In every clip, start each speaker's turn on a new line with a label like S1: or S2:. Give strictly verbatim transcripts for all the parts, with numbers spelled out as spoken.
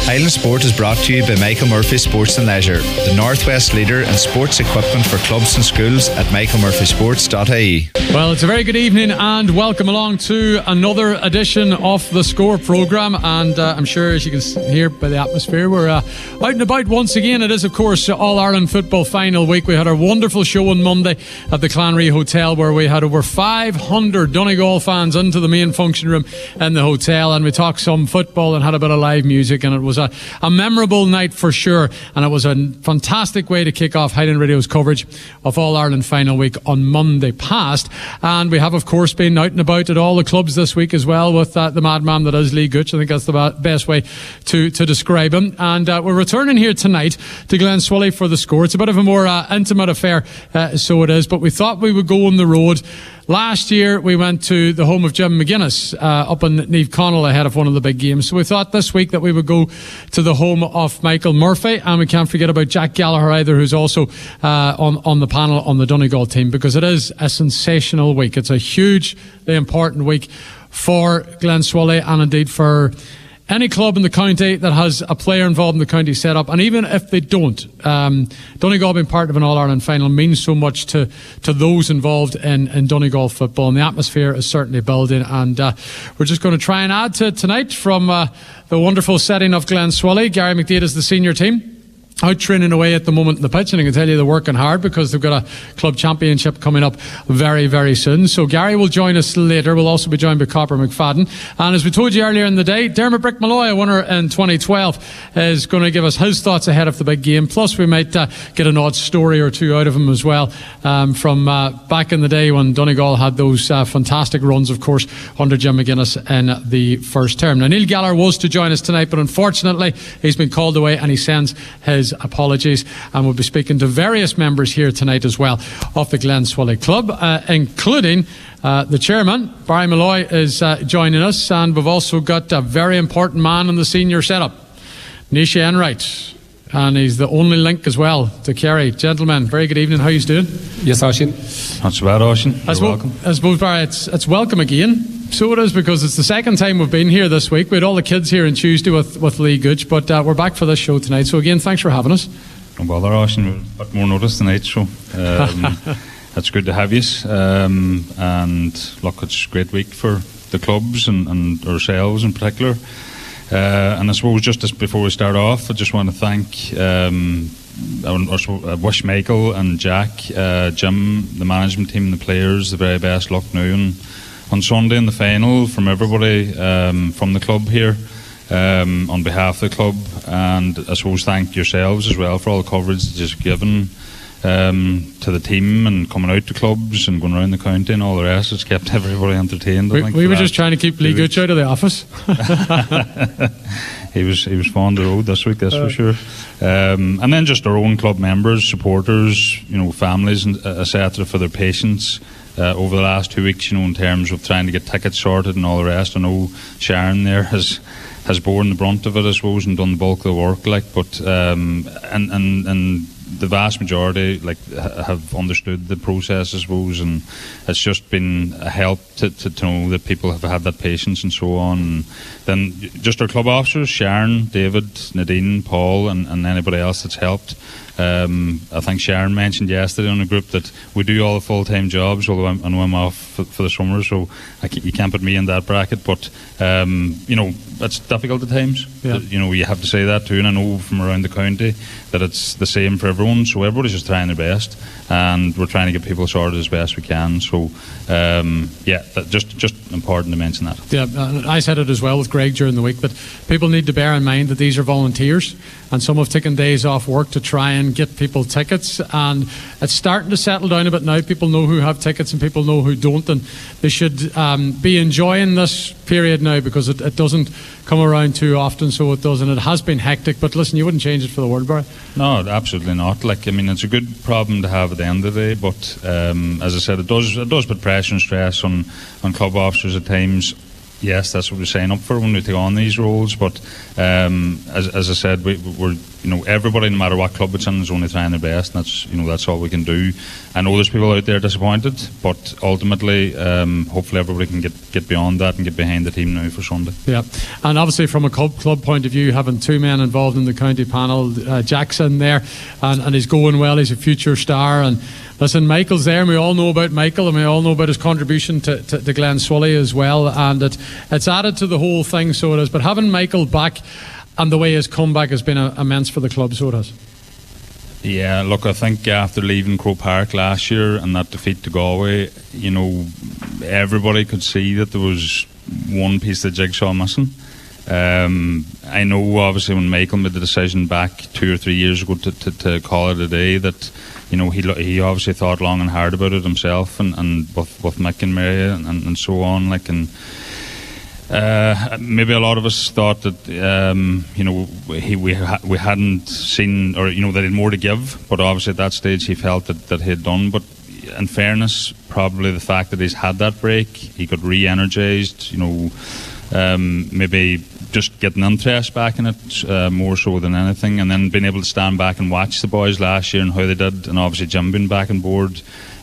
S1: Highland Sport is brought to you by Michael Murphy Sports and Leisure, the Northwest leader in sports equipment for clubs and schools at michael murphy sports dot I E.
S2: Well, it's a very good evening and welcome along to another edition of the Score programme. And uh, I'm sure, as you can hear by the atmosphere, we're uh, out and about once again. It is, of course, All-Ireland football final week. We had our wonderful show on Monday at the Clanry Hotel, where we had over five hundred Donegal fans into the main function room in the hotel, and we talked some football and had a bit of live music, and it was a, a memorable night for sure, and it was a fantastic way to kick off Highland Radio's coverage of All-Ireland final week on Monday past. And we have, of course, been out and about at all the clubs this week as well with uh, the madman that is Lee Gooch. I think that's the ba- best way to, to describe him. And uh, we're returning here tonight to Glenswilly for the Score. It's a bit of a more uh, intimate affair, uh, so it is, but we thought we would go on the road. Last year we went to the home of Jim McGuinness uh, up in Niamh Connell ahead of one of the big games. So we thought this week that we would go to the home of Michael Murphy, and we can't forget about Jack Gallagher either, who's also uh, on, on the panel on the Donegal team, because it is a sensational week. It's a hugely important week for Glenswilly and indeed for any club in the county that has a player involved in the county setup. And even if they don't, um, Donegal being part of an All-Ireland final means so much to, to those involved in, in Donegal football. And the atmosphere is certainly building. And uh, we're just going to try and add to tonight from uh, the wonderful setting of Glenswilly. Gary McDade is the senior team, out training away at the moment in the pitch, and I can tell you they're working hard because they've got a club championship coming up very, very soon. So Gary will join us later. We'll also be joined by Copper McFadden. And as we told you earlier in the day, Dermot Brick Malloy, a winner in twenty twelve, is going to give us his thoughts ahead of the big game. Plus we might uh, get an odd story or two out of him as well, um, from uh, back in the day when Donegal had those uh, fantastic runs, of course, under Jim McGuinness in the first term. Now, Neil Gallagher was to join us tonight, but unfortunately he's been called away, and he sends his apologies, and we'll be speaking to various members here tonight as well of the Glenswilly Club, uh, including uh, the chairman. Barry Malloy is uh, joining us, and we've also got a very important man in the senior setup, Nisha Enright, and he's the only link as well to Kerry. Gentlemen, very good evening. How are you doing?
S3: Yes, Oisin. Not so bad, Oisin. You're
S2: I suppose,
S3: welcome.
S2: I suppose, Barry, it's, it's welcome again. So it is, because it's the second time we've been here this week. We had all the kids here on Tuesday with, with Lee Gooch, but uh, we're back for this show tonight. So again, thanks for having us.
S3: No bother, Oisin. We've got more notice tonight, so um, it's good to have you. Um, and look, it's a great week for the clubs and, and ourselves in particular. Uh, and I suppose just as before we start off, I just want to thank, um, I wish Michael and Jack, uh, Jim, the management team, the players, the very best luck now and on Sunday in the final from everybody um, from the club here, um, on behalf of the club. And I suppose thank yourselves as well for all the coverage that you've given um, to the team and coming out to clubs and going around the county and all the rest. It's kept everybody entertained.
S2: We,
S3: I think
S2: we were
S3: that.
S2: just trying to keep Lee Gooch out of the office.
S3: he was he was fond of the road this week, that's
S2: uh.
S3: for sure. Um, and then just our own club members, supporters, you know, families, and et cetera, for their patience Uh, over the last two weeks, you know, in terms of trying to get tickets sorted and all the rest. I know Sharon there has has borne the brunt of it, I suppose, and done the bulk of the work, like, but um, and and and the vast majority, like, ha- have understood the process, I suppose, and it's just been a help to, to, to know that people have had that patience and so on. And then just our club officers, Sharon, David, Nadine, Paul, and, and anybody else that's helped. Um, I think Sharon mentioned yesterday on the group that we do all the full-time jobs, although I'm, I know I'm off for, for the summer, so I can, you can't put me in that bracket. But um, you know, it's difficult at times.
S2: Yeah.
S3: You know, you have to say that too, and I know from around the county that it's the same for everyone. So everybody's just trying their best, and we're trying to get people sorted as best we can. So um, yeah, that just just important to mention that.
S2: Yeah, I said it as well with Greg during the week, but people need to bear in mind that these are volunteers, and some have taken days off work to try and get people tickets, and it's starting to settle down a bit now. People know who have tickets and people know who don't, and they should um, be enjoying this period now, because it, it doesn't come around too often, so it does, and it has been hectic. But listen, you wouldn't change it for the world, Barry.
S3: No, absolutely not. Like, I mean, it's a good problem to have at the end of the day, but um, as I said, it does it does put pressure and stress on, on club officers at times. yes, that's what we sign up for when we take on these roles. But um, as, as I said, we, we're you know everybody, no matter what club it's in, is only trying their best, and that's you know that's all we can do. I know there's people out there disappointed, but ultimately, um, hopefully, everybody can get, get beyond that and get behind the team now for Sunday.
S2: Yeah, and obviously from a club club point of view, having two men involved in the county panel, uh, Jackson there, and, and he's going well. He's a future star, and listen, Michael's there, and we all know about Michael, and we all know about his contribution to, to, to Glen Swilly as well, and it, it's added to the whole thing, so it is. But having Michael back and the way his comeback has been uh, immense for the club, so it has.
S3: Yeah, look, I think after leaving Croke Park last year and that defeat to Galway, you know, everybody could see that there was one piece of the jigsaw missing. Um, I know, obviously, when Michael made the decision back two or three years ago to, to, to call it a day, that you know he he obviously thought long and hard about it himself, and, and with, with Mick and Mary and, and so on, like and. Uh, maybe a lot of us thought that um, you know he, we ha- we hadn't seen, or you know that he had more to give, but obviously at that stage he felt that, that he had done. But in fairness, probably the fact that he's had that break, he got re-energised, you know, um, maybe just getting interest back in it uh, more so than anything, and then being able to stand back and watch the boys last year and how they did, and obviously Jim being back on board.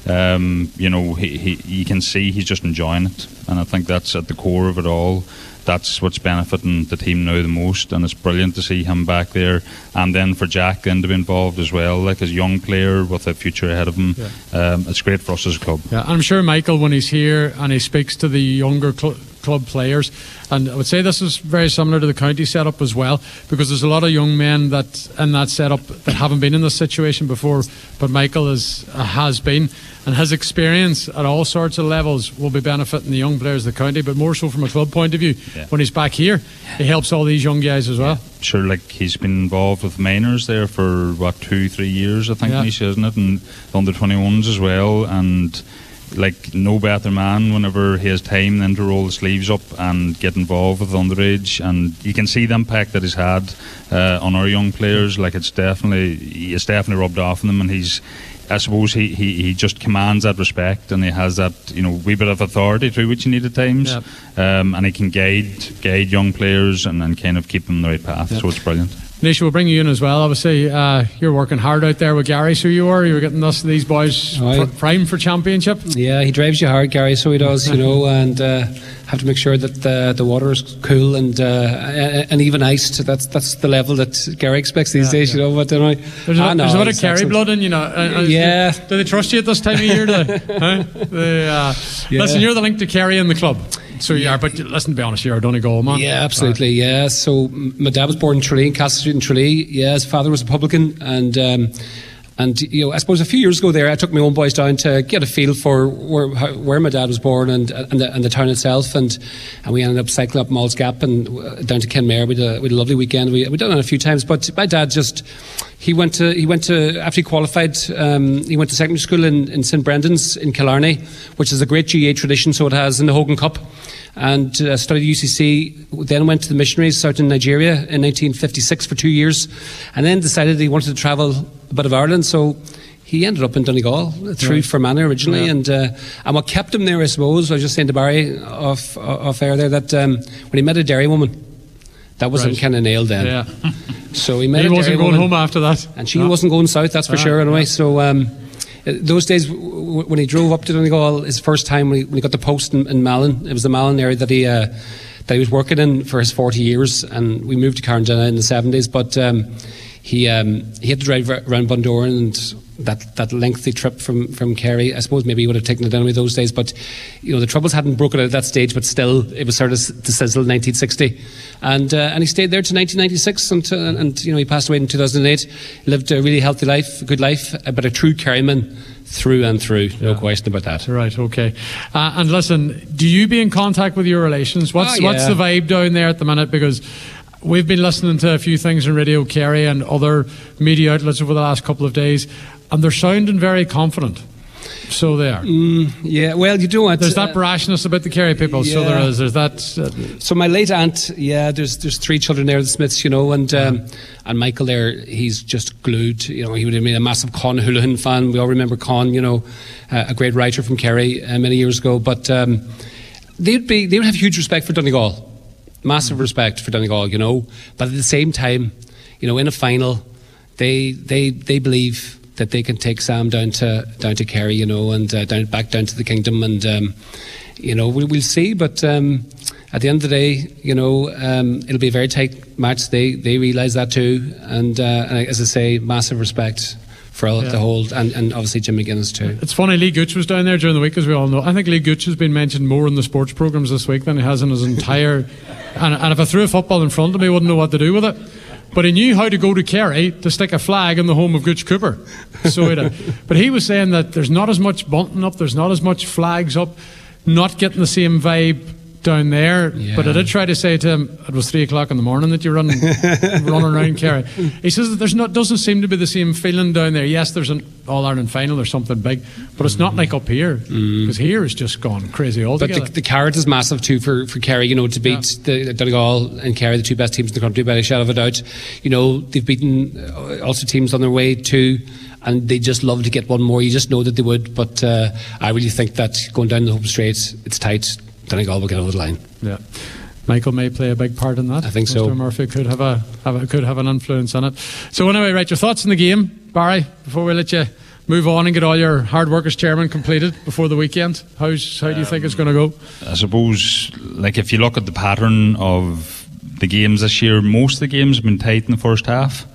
S3: Um, you know, he, he, you can see he's just enjoying it, and I think that's at the core of it all. That's what's benefiting the team now the most, and it's brilliant to see him back there, and then for Jack then to be involved as well, like as a young player with a future ahead of him. Yeah. Um, it's great for us as a club. Yeah,
S2: I'm sure Michael, when he's here and he speaks to the younger cl- club players, and I would say this is very similar to the county setup as well, because there's a lot of young men that in that setup that haven't been in this situation before, but Michael is, uh, has been, and his experience at all sorts of levels will be benefiting the young players of the county, but more so from a club point of view. Yeah. When he's back here, he helps all these young guys as well.
S3: Yeah. Sure, like he's been involved with minors there for what, two, three years, I think, yeah. Nisha, isn't it? And the under twenty-ones as well, and like no better man whenever he has time then to roll the sleeves up and get involved with underage, and you can see the impact that he's had uh, on our young players. Like it's definitely it's definitely rubbed off on them, and he's I suppose he, he, he just commands that respect, and he has that, you know, wee bit of authority through which you need at times. Yep. Um, and he can guide guide young players and, and kind of keep them on the right path. Yep. So it's brilliant.
S2: Nisha, we'll bring you in as well. Obviously, uh, you're working hard out there with Gary, so you are. You were getting us, these boys oh, pr- primed for championship.
S4: Yeah, he drives you hard, Gary, so he does, you know, and uh, have to make sure that the, the water is cool and uh, and even iced. That's that's the level that Gary expects these yeah, days, yeah. you know. But don't I?
S2: There's, ah, a, no, there's a bit of Kerry excellent. blood in, you know. Uh,
S4: yeah.
S2: Do, do they trust you at this time of year? Do they? huh? they, uh, yeah. Listen, you're the link to Kerry in the club. So you are, but listen, to be honest, you're a Donegal man.
S4: Yeah, absolutely, right. yeah. So my dad was born in Tralee, in Castle Street in Tralee. Yeah, his father was a publican, and um, and you know, I suppose a few years ago there, I took my own boys down to get a feel for where how, where my dad was born and and the, and the town itself, and and we ended up cycling up Malls Gap and down to Kenmare. We had a, we had a lovely weekend. We we done it a few times, but my dad just. He went to he went to after he qualified. Um, he went to secondary school in, in St Brendan's in Killarney, which is a great G A A tradition. So it has in the Hogan Cup, and uh, studied U C C. Then went to the missionaries out in Nigeria in nineteen fifty-six for two years, and then decided he wanted to travel a bit of Ireland. So he ended up in Donegal through right. Fermanagh originally, yeah. and uh, and what kept him there, I suppose, I was just saying to Barry off off air there that um, when he met a dairy woman. That was right. kind of nailed then. Yeah. So he met
S2: he
S4: a
S2: wasn't going
S4: woman,
S2: home after that,
S4: and she no. wasn't going south. That's for ah, sure. Anyway, yeah. so um, those days w- when he drove up to Donegal, his first time when he, when he got the post in, in Malin, it was the Malin area that he uh, that he was working in for his forty years, and we moved to Carndina in the seventies. But um, he um, he had to drive around Bundoran, and that, that lengthy trip from, from Kerry, I suppose maybe he would have taken it anyway those days, but you know the troubles hadn't broken out at that stage, but still it was sort of to sizzle in nineteen sixty, and uh, and he stayed there to nineteen ninety-six, and, uh, and you know he passed away in two thousand eight. Lived a really healthy life, a good life, but a true Kerryman through and through, no yeah. question about that.
S2: Right, okay. Uh, and listen, do you be in contact with your relations? What's oh, yeah. what's the vibe down there at the minute? Because we've been listening to a few things on Radio Kerry and other media outlets over the last couple of days, and they're sounding very confident. So they are.
S4: Mm, yeah, well, you don't want...
S2: There's that uh, brashness about the Kerry people, yeah. so there is. There's that... Uh,
S4: so my late aunt, yeah, there's there's three children there, the Smiths, you know, and um, yeah. and Michael there, he's just glued. You know, he would have been a massive Con Houlihan fan. We all remember Con, you know, uh, a great writer from Kerry uh, many years ago. But... Um, they'd be they would have huge respect for Donegal, massive respect for Donegal, you know. But at the same time, you know, in a final, they they they believe that they can take Sam down to down to Kerry, you know, and uh, down back down to the Kingdom, and um, you know, we, we'll see. But um, at the end of the day, you know, um, it'll be a very tight match. They they realise that too, and, uh, and as I say, massive respect for all
S2: yeah.
S4: the whole, and, and obviously Jim McGuinness too.
S2: It's funny, Lee Gooch was down there during the week, as we all know. I think Lee Gooch has been mentioned more in the sports programmes this week than he has in his entire. and, and if I threw a football in front of me, I wouldn't know what to do with it. But he knew how to go to Kerry to stick a flag in the home of Gooch Cooper. So he did. But he was saying that there's not as much bunting up, there's not as much flags up, not getting the same vibe down there.
S4: Yeah.
S2: But I did try to say to him, it was three o'clock in the morning that you're running, running around Kerry. He says that there's not doesn't seem to be the same feeling down there. Yes, there's an All-Ireland final or something big, but it's not like up here, because mm. here is just gone crazy altogether.
S4: But the, the carrot is massive too for, for Kerry, you know, to beat yeah. the Donegal and Kerry, the two best teams in the country, by a shadow of a doubt. You know, they've beaten also teams on their way too, and they just love to get one more. You just know that they would, but uh, I really think that going down the home straight, it's tight. Donegal will get over the line.
S2: Yeah, Michael may play a big part in that.
S4: I think
S2: Mister
S4: so.
S2: Murphy could have a, have a could have an influence on it. So anyway, right, your thoughts on the game, Barry, before we let you move on and get all your hard work as chairman completed before the weekend. How's how do you um, think it's going to go?
S3: I suppose, like if you look at the pattern of the games this year, most of the games have been tight in the first half.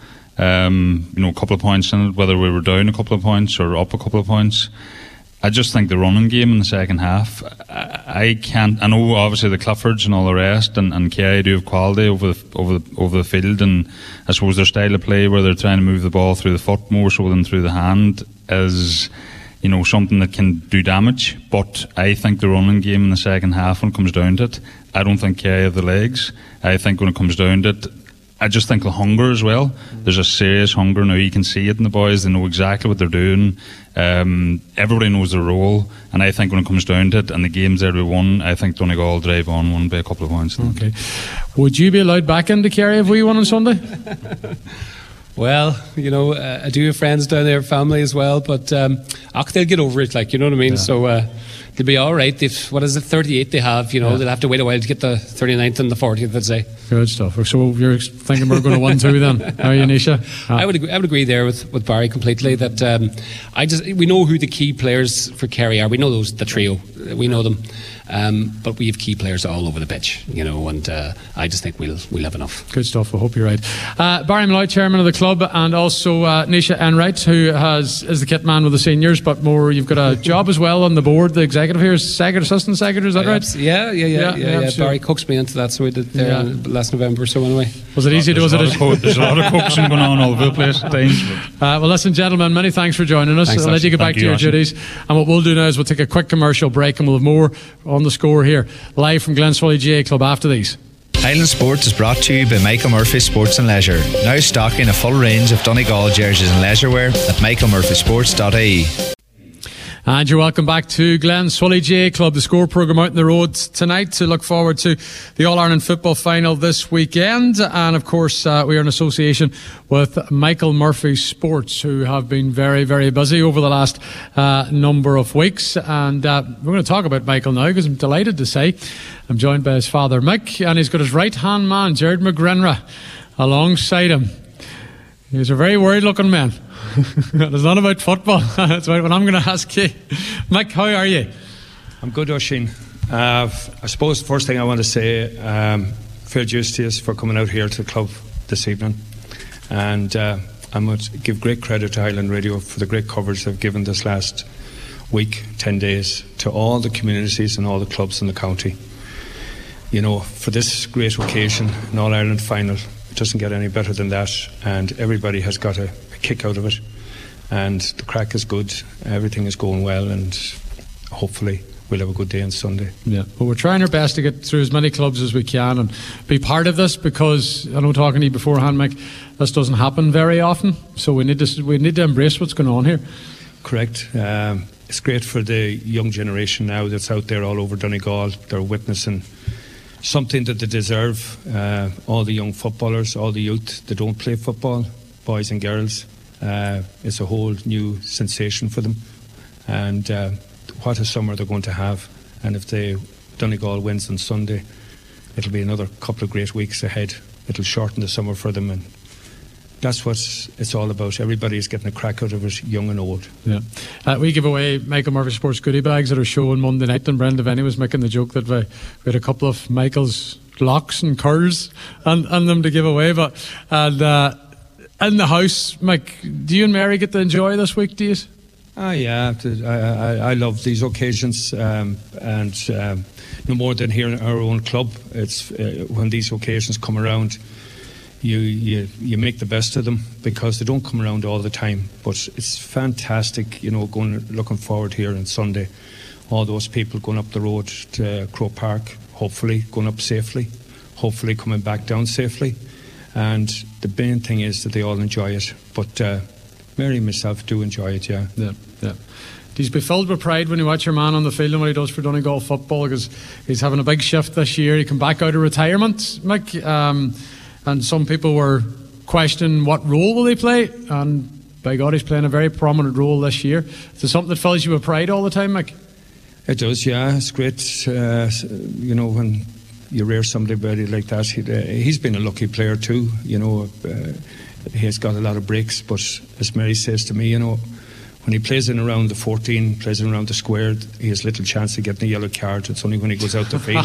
S3: Um, you know, a couple of points in it, whether we were down a couple of points or up a couple of points. I just think the running game in the second half, I, I can't. I know obviously the Cliffords and all the rest, and, and Kerry do have quality over the over the over the field, and I suppose their style of play, where they're trying to move the ball through the foot more so than through the hand, is, you know, something that can do damage. But I think the running game in the second half, when it comes down to it, I don't think Kerry have the legs. I think when it comes down to it, I just think the hunger as well. There's a serious hunger now. You can see it in the boys. They know exactly what they're doing. Um, everybody knows their role. And I think when it comes down to it, and the games there to be won, I think Donegal will drive on one by a couple of points.
S2: Okay. Would you be allowed back into Kerry if we won on Sunday?
S4: Well, you know, uh, I do have friends down there, family as well, but um, they'll get over it, like, you know what I mean? Yeah. So uh, they'll be all right. They've, what is it, thirty-eight they have, you know, yeah. They'll have to wait a while to get the thirty-ninth and the fortieth, I'd say.
S2: Good stuff. So you're thinking we're going to win two then, are you, Nisha? Ah.
S4: I would agree, I would agree there with, with Barry completely, that um, I just we know who the key players for Kerry are. We know those, the trio. We know them. Um, but we have key players all over the pitch, you know, and uh, I just think we'll we'll have enough.
S2: Good stuff. I hope you're right. Uh, Barry Malloy, chairman of the club, and also uh, Nisha Enright, who has is the kit man with the seniors, but more, you've got a job as well on the board. The executive here is secretary, assistant secretary. Is that
S4: yeah,
S2: right?
S4: Yeah, yeah, yeah, yeah.
S2: yeah,
S4: yeah. Barry coaxed me into that, so we did there yeah. last November. So anyway,
S2: was it easy?
S3: There's,
S2: was
S3: a,
S2: it
S3: lot a, there's a lot of coaxing going on all over the place at times.
S2: Uh, well, listen, gentlemen, many thanks for joining us.
S4: Thanks,
S2: I'll let you get back
S3: Thank
S2: to
S3: you,
S2: your
S3: Ashley.
S2: duties. And what we'll do now is we'll take a quick commercial break, and we'll have more on the score here, live from Glenswally G A Club after these.
S1: Highland Sport is brought to you by Michael Murphy Sports and Leisure. Now stocking a full range of Donegal jerseys and leisure wear at michael murphy sports dot I E.
S2: And you're welcome back to Glenswally G A Club, the score programme out on the road tonight to look forward to the All-Ireland football final this weekend. And of course, uh, we are in association with Michael Murphy Sports, who have been very, very busy over the last uh, number of weeks. And uh, we're going to talk about Michael now, because I'm delighted to say I'm joined by his father, Mick, and he's got his right-hand man, Jared McGrenra, alongside him. He's a very worried-looking man. It's not about football. That's right. What I'm going to ask you, Mick, how are you?
S5: I'm good, Oisin. Uh, I suppose the first thing I want to say, um, fair dues to you for coming out here to the club this evening, and uh, I must give great credit to Highland Radio for the great coverage they've given this last week, ten days, to all the communities and all the clubs in the county. You know, for this great occasion, an All-Ireland final, it doesn't get any better than that, and everybody has got a, a kick out of it, and the crack is good, everything is going well, and hopefully we'll have a good day on Sunday.
S2: Yeah, but we're trying our best to get through as many clubs as we can and be part of this, because I know, talking to you beforehand, Mick, this doesn't happen very often, so we need to we need to embrace what's going on here.
S5: Correct. Um, it's great for the young generation now that's out there all over Donegal. They're witnessing something that they deserve. Uh, all the young footballers, all the youth that don't play football, boys and girls, uh, it's a whole new sensation for them, and uh, what a summer they're going to have. And if they Donegal wins on Sunday, it'll be another couple of great weeks ahead. It'll shorten the summer for them, and that's what it's all about. Everybody's getting a crack out of it, young and old.
S2: Yeah, uh, we give away Michael Murphy Sports goodie bags that are showing Monday night, and Brenda Venny was making the joke that we, we had a couple of Michael's locks and curls and, and them to give away. But and uh, in the house, Mike, do you and Mary get to enjoy this week, do you?
S5: Ah, yeah, I, I, I love these occasions, um, and um, no more than here in our own club. It's uh, when these occasions come around, you, you you make the best of them, because they don't come around all the time. But it's fantastic, you know, going looking forward here on Sunday. All those people going up the road to Croke Park, hopefully going up safely, hopefully coming back down safely. And the main thing is that they all enjoy it. But uh, Mary and myself do enjoy it, yeah.
S2: Yeah, yeah. He's be filled with pride when you watch your man on the field and what he does for Donegal football, because he's having a big shift this year. He come back out of retirement, Mick, um, and some people were questioning what role will he play, and by God, he's playing a very prominent role this year. Is it something that fills you with pride all the time, Mick?
S5: It does, yeah. It's great, uh, you know, when you rear somebody like that. He, uh, he's been a lucky player too, you know. Uh, he has got a lot of breaks, but as Mary says to me, you know, when he plays in around the fourteen, plays in around the square, he has little chance of getting a yellow card. It's only when he goes out the field.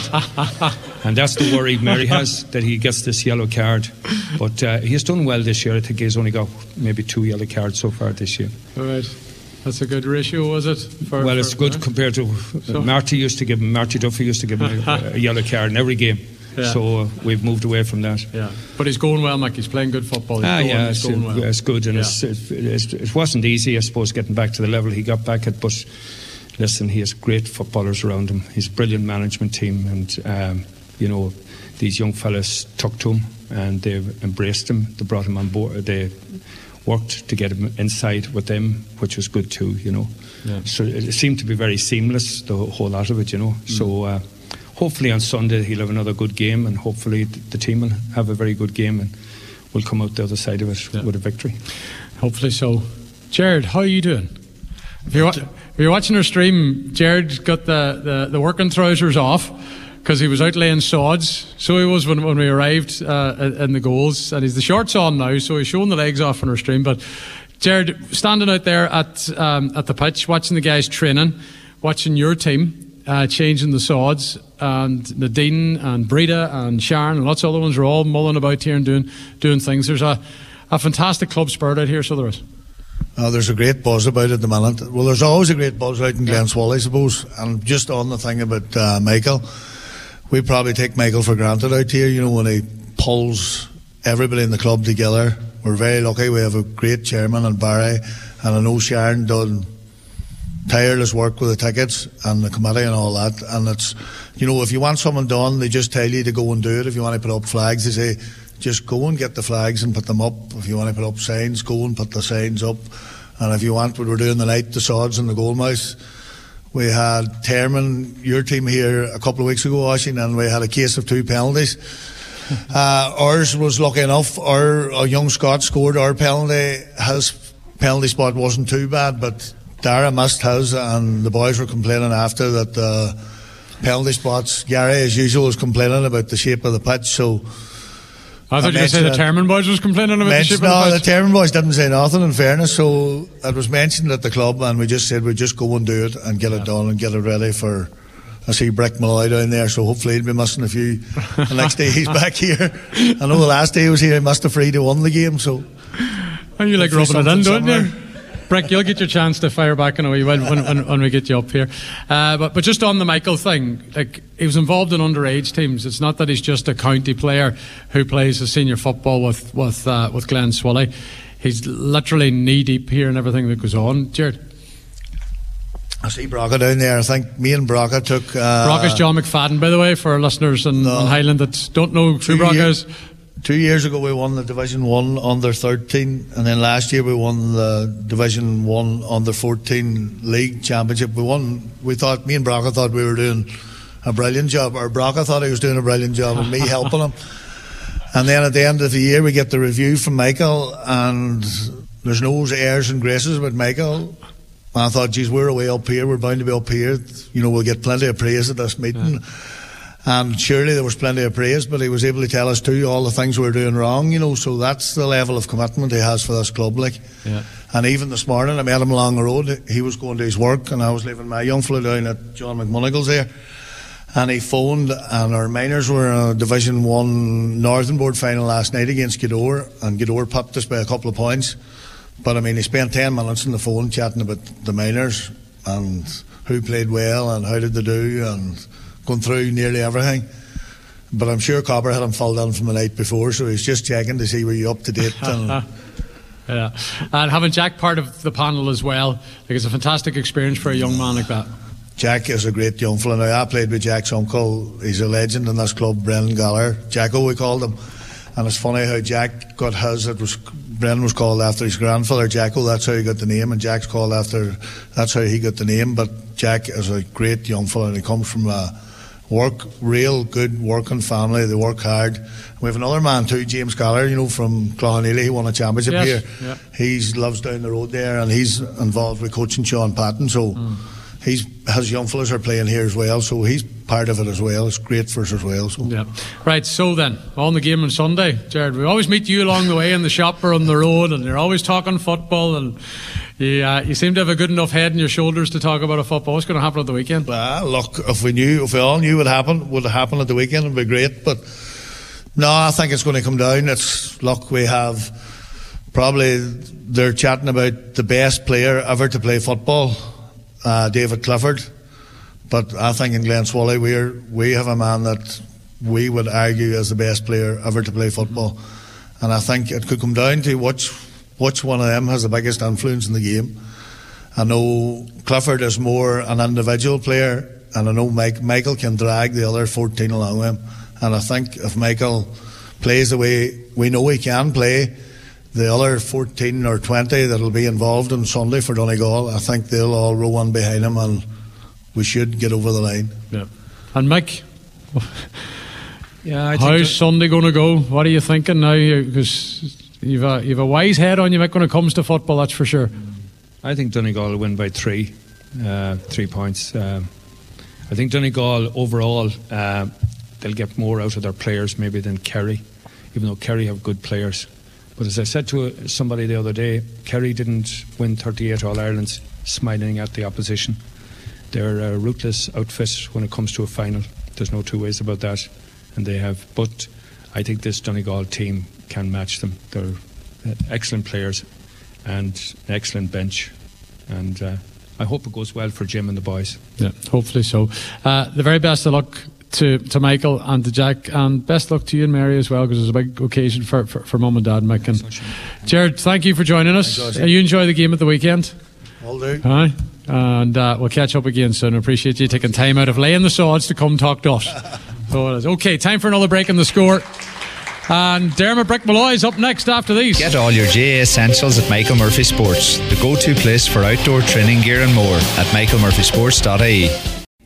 S5: And that's the worry Mary has, that he gets this yellow card. But uh, he has done well this year. I think he's only got maybe two yellow cards so far this year.
S2: All right. That's a good ratio, was it? For,
S5: well, it's
S2: for,
S5: good
S2: yeah.
S5: compared to
S2: so,
S5: Marty used to give him, Marty Duffy used to give him a, a yellow card in every game. Yeah. So uh, we've moved away from that.
S2: Yeah, but he's going well, Mike. He's playing good football. He's
S5: ah,
S2: going,
S5: yeah,
S2: he's
S5: it's,
S2: going well.
S5: it's good, and
S2: yeah.
S5: it's, it's, it wasn't easy, I suppose, getting back to the level he got back at. But listen, he has great footballers around him. He's a brilliant management team, and um, you know, these young fellas took to him and they embraced him. They brought him on board. They worked to get him inside with them, which was good too. You know, yeah. So it seemed to be very seamless, the whole lot of it. You know, mm. so. Uh, Hopefully on Sunday he'll have another good game, and hopefully the team will have a very good game and we'll come out the other side of it yeah. with a victory.
S2: Hopefully so. Jared, how are you doing? If you're, if you're watching our stream, Jared's got the, the, the working trousers off because he was out laying sods. So he was when, when we arrived uh, in the goals, and he's the shorts on now, so he's showing the legs off on our stream. But Jared, standing out there at um, at the pitch, watching the guys training, watching your team Uh, changing the sods, and Nadine and Breda and Sharon and lots of other ones are all mulling about here and doing doing things. There's a, a fantastic club spirit out here, so there is.
S6: Oh, there's a great buzz about it at the minute. Well, there's always a great buzz out in Glenswall, I suppose. And just on the thing about uh, Michael, we probably take Michael for granted out here, you know, when he pulls everybody in the club together. We're very lucky. We have a great chairman in Barry, and I know Sharon done tireless work with the tickets and the committee and all that. And it's, you know, if you want something done, they just tell you to go and do it. If you want to put up flags, they say just go and get the flags and put them up. If you want to put up signs, go and put the signs up. And if you want what we're doing tonight, the sods and the goalmouth, we had Terman, your team, here a couple of weeks ago, Oisin, and we had a case of two penalties. uh, ours was lucky enough. Our, our young Scot scored our penalty. His penalty spot wasn't too bad, but Dara missed his, and the boys were complaining after that the uh, penalty spots. Gary, as usual, was complaining about the shape of the pitch. So
S2: I thought you were going to say the Terman boys was complaining about the shape
S6: no,
S2: of the
S6: pitch.
S2: pitch.
S6: No, the Terman boys didn't say nothing, in fairness. So it was mentioned at the club, and we just said we'd just go and do it and get it yeah. done and get it ready for. I see Brick Malloy down there, so hopefully he'll be missing a few. The next day he's back here. I know the last day he was here, he must have freed to won the game. So
S2: and you like rubbing it in, don't you? Brick, you'll get your chance to fire back in a wee while when, when, when we get you up here. Uh, but, but just on the Michael thing, like, he was involved in underage teams. It's not that he's just a county player who plays a senior football with with uh, with Glenswilly. He's literally knee deep here in everything that goes on. Jared,
S6: I see Braca down there. I think me and Braca took. Uh,
S2: Braca's John McFadden, by the way, for listeners in,
S6: no,
S2: in Highland that don't know who Braca is.
S6: Two years ago we won the Division one under thirteen, and then last year we won the Division one under fourteen League Championship. We won. We thought, me and Braca thought we were doing a brilliant job, or Braca thought he was doing a brilliant job, and me helping him. And then at the end of the year we get the review from Michael, and there's no airs and graces with Michael. I thought, geez, we're away up here, we're bound to be up here, you know, we'll get plenty of praise at this meeting. Yeah. And surely there was plenty of praise, but he was able to tell us too all the things we were doing wrong, you know, so that's the level of commitment he has for this club, like. Yeah. And even this morning I met him along the road, he was going to his work and I was leaving my young fella down at John McMonagle's there, and he phoned, and our minors were in a Division one Northern Board final last night against Gweedore, and Gweedore popped us by a couple of points. But I mean, he spent ten minutes on the phone chatting about the minors and who played well and how did they do, and going through nearly everything. But I'm sure Copper had him filled in from the night before, so he's just checking to see were you up to date. And
S2: yeah, and having Jack part of the panel as well, like, it's a fantastic experience for a young man like that.
S6: Jack is a great young fella. Now, I played with Jack's uncle. He's a legend in this club, Brendan Gallagher. Jacko, we called him. And it's funny how Jack got his. It was Brendan was called after his grandfather, Jacko. That's how he got the name. And Jack's called after. That's how he got the name. But Jack is a great young fella, and he comes from a work, real good working family. They work hard. We have another man too, James Gallagher. You know, from Cloughaneely. He won a championship
S2: yes,
S6: here.
S2: Yeah.
S6: He lives down the road there, and he's involved with coaching Sean Patton. So. Mm. He's, his young fellas are playing here as well, so he's part of it as well. It's great for us as well. So.
S2: Yeah. Right, so then, on the game on Sunday, Jared, we always meet you along the way in the shop or on the road, and you're always talking football, and you, uh, you seem to have a good enough head on your shoulders to talk about a football. What's going to happen at the weekend?
S6: Well, look, if we knew, if we all knew what happened, would happen at the weekend, it would be great. But no, I think it's going to come down. It's, look, we have probably, they're chatting about the best player ever to play football. Uh, David Clifford, but I think in Glenswally we're we have a man that we would argue is the best player ever to play football, and I think it could come down to which which one of them has the biggest influence in the game. I know Clifford is more an individual player, and I know Mike, Michael can drag the other fourteen along with him, and I think if Michael plays the way we know he can play, the other fourteen or twenty that'll be involved on Sunday for Donegal, I think they'll all row on behind him, and we should get over the line.
S2: Yeah. And Mick,
S5: yeah, I
S2: how's
S5: think
S2: Sunday going to go? What are you thinking now? Because you've a, you've a wise head on you, Mick, when it comes to football, that's for sure.
S5: I think Donegal will win by three, uh, three points. Um, I think Donegal overall, uh, they'll get more out of their players maybe than Kerry, even though Kerry have good players. But as I said to somebody the other day, Kerry didn't win thirty-eight All-Irelands smiling at the opposition. They're a ruthless outfit when it comes to a final. There's no two ways about that. And they have, but I think this Donegal team can match them. They're excellent players and an excellent bench. And uh, I hope it goes well for Jim and the boys.
S2: Yeah, hopefully so. Uh, the very best of luck to, to Michael and to Jack, and best luck to you and Mary as well, because it's a big occasion for, for, for Mum and Dad, Mick. And Jared, thank you for joining us. Thanks, uh, you enjoy the game at the weekend.
S6: Will do.
S2: Aye. And uh, we'll catch up again soon. I appreciate you taking time out of laying the sods to come talk to us. So it is. Okay, time for another break in the score. And Dermot Brick Malloy is up next after these.
S1: Get all your J A essentials at Michael Murphy Sports, the go-to place for outdoor training gear and more at michael murphy sports dot I E.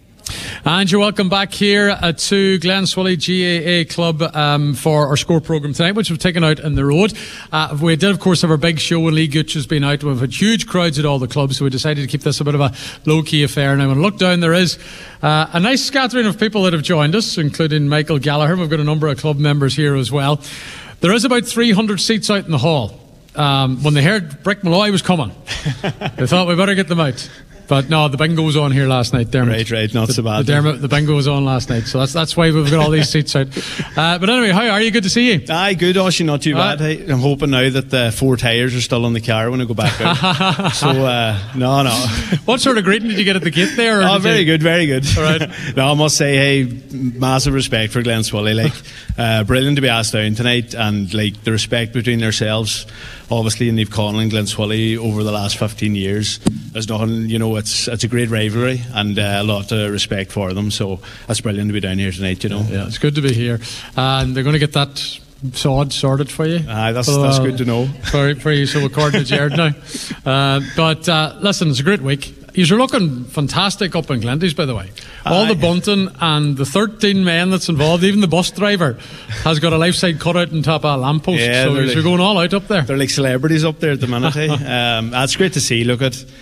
S2: And you're welcome back here uh, to Glenswally G A A Club um, for our score programme tonight, which we've taken out in the road. Uh, we did, of course, have our big show when Lee Gooch has been out. We've had huge crowds at all the clubs, so we decided to keep this a bit of a low-key affair. Now, when I look down, there is uh, a nice scattering of people that have joined us, including Michael Gallagher. We've got a number of club members here as well. There is about three hundred seats out in the hall. Um, when they heard Brick Malloy was coming, they thought we better get them out. But no, the bingo was on here last night, Dermot.
S7: Right, right, not
S2: the,
S7: so bad.
S2: The, Dermot, the bingo was on last night, so that's that's why we've got all these seats out. Uh, but anyway, how are you? Good to see you.
S7: Aye, good, Oshy, not too
S2: uh,
S7: bad. Hey, I'm hoping now that the four tyres are still on the car when I go back out. so, uh, no, no.
S2: What sort of greeting did you get at the gate there?
S7: Oh, very you... good, very good.
S2: All right.
S7: No, I must say, hey, massive respect for Glenswally. Like, uh, brilliant to be asked down tonight, and like the respect between themselves. Obviously, in Niamh Conlon and Glenswally over the last fifteen years, there's nothing, you know, it's it's a great rivalry and uh, a lot of respect for them. So that's brilliant to be down here tonight, you know.
S2: Yeah, it's good to be here. And they're going to get that sod sorted for you.
S7: Aye, that's,
S2: so,
S7: that's
S2: uh,
S7: good to know.
S2: For, for you, so according to Jared now. Uh, but uh, listen, it's a great week. You're looking fantastic up in Glenties, by the way. All Aye. The bunting and the thirteen men that's involved, even the bus driver has got a life side cut out on top of a lamppost.
S7: Yeah,
S2: so
S7: they're
S2: you're
S7: like,
S2: going all out up there.
S7: They're like celebrities up there at the minute. eh? um, that's great to see. Look at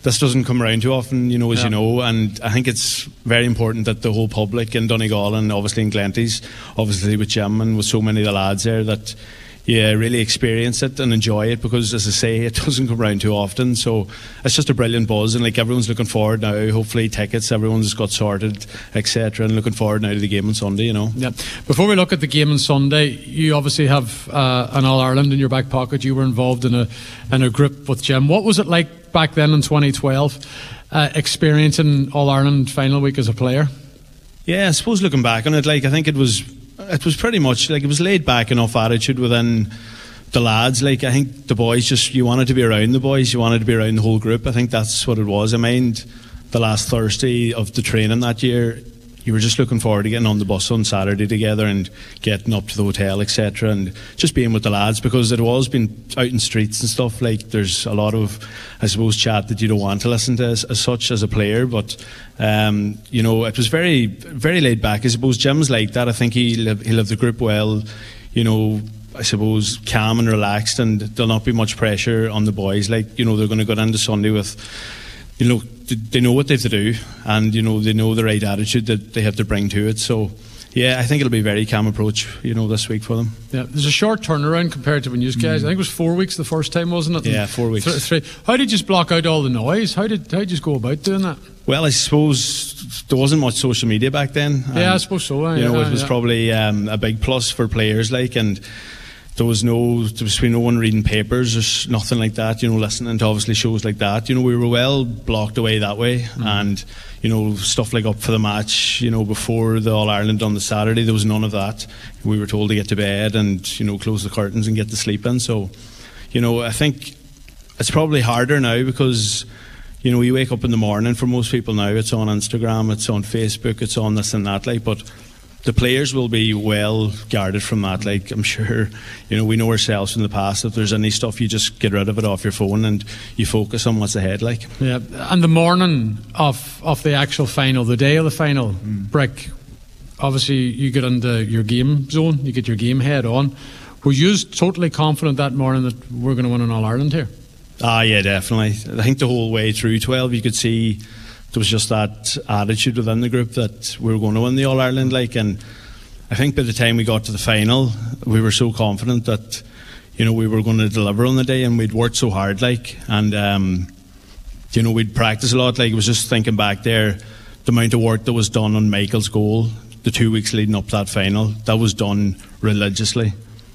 S7: this doesn't come around too often, you know, as
S2: yeah.
S7: you know, and I think it's very important that the whole public in Donegal and obviously in Glenties, obviously with Jim and with so many of the lads there, that yeah, really experience it and enjoy it, because as I say, it doesn't come around too often. So it's just a brilliant buzz, and like everyone's looking forward now. Hopefully tickets, everyone's got sorted, et cetera, and looking forward now to the game on Sunday, you know.
S2: Yeah. Before we look at the game on Sunday, you obviously have uh, an All Ireland in your back pocket. You were involved in a in a group with Jim. What was it like back then in twenty twelve, uh, experiencing All Ireland final week as a player?
S7: Yeah, I suppose looking back on it, like I think it was. It was pretty much like it was laid back enough attitude within the lads. Like I think the boys just, you wanted to be around the boys, you wanted to be around the whole group. I think that's what it was. I mind the last Thursday of the training that year, you were just looking forward to getting on the bus on Saturday together and getting up to the hotel, et cetera, and just being with the lads, because it was been out in streets and stuff. Like there's a lot of, I suppose, chat that you don't want to listen to as, as such as a player, but um, you know, it was very, very laid back. I suppose Jim's like that. I think he lived, he lived the group well. You know, I suppose calm and relaxed, and there'll not be much pressure on the boys. Like, you know, they're going to go down to Sunday with, you know, they know what they have to do, and you know, they know the right attitude that they have to bring to it. So yeah, I think it'll be a very calm approach, you know, this week for them.
S2: Yeah, there's a short turnaround compared to when you guys, mm. I think it was four weeks the first time, wasn't it?
S7: Yeah, four weeks.
S2: Th- three. How did you just block out all the noise? How did how did you go about doing that?
S7: Well, I suppose there wasn't much social media back then.
S2: Yeah, I suppose so.
S7: You
S2: yeah,
S7: know, it was
S2: yeah.
S7: probably um, a big plus for players, like, and there was no, there was no one reading papers or nothing like that, you know, listening to obviously shows like that. You know, we were well blocked away that way, mm. and, you know, stuff like up for the match, you know, before the All-Ireland on the Saturday, there was none of that. We were told to get to bed and, you know, close the curtains and get to sleep in. So, you know, I think it's probably harder now because, you know, you wake up in the morning, for most people now, it's on Instagram, it's on Facebook, it's on this and that, like, but the players will be well guarded from that. Like, I'm sure, you know, we know ourselves from the past, if there's any stuff, you just get rid of it off your phone and you focus on what's ahead, like.
S2: Yeah, and the morning of of the actual final, the day of the final, mm. Brick, obviously you get into your game zone, you get your game head on. Were you totally confident that morning that we're going to win an All-Ireland here?
S7: Ah, yeah, definitely. I think the whole way through twelve, you could see there was just that attitude within the group that we were going to win the All-Ireland, like, and I think by the time we got to the final, we were so confident that, you know, we were going to deliver on the day, and we'd worked so hard, like, and um, you know, we'd practiced a lot. Like, I was just thinking back there, the amount of work that was done on Michael's goal, the two weeks leading up to that final, that was done religiously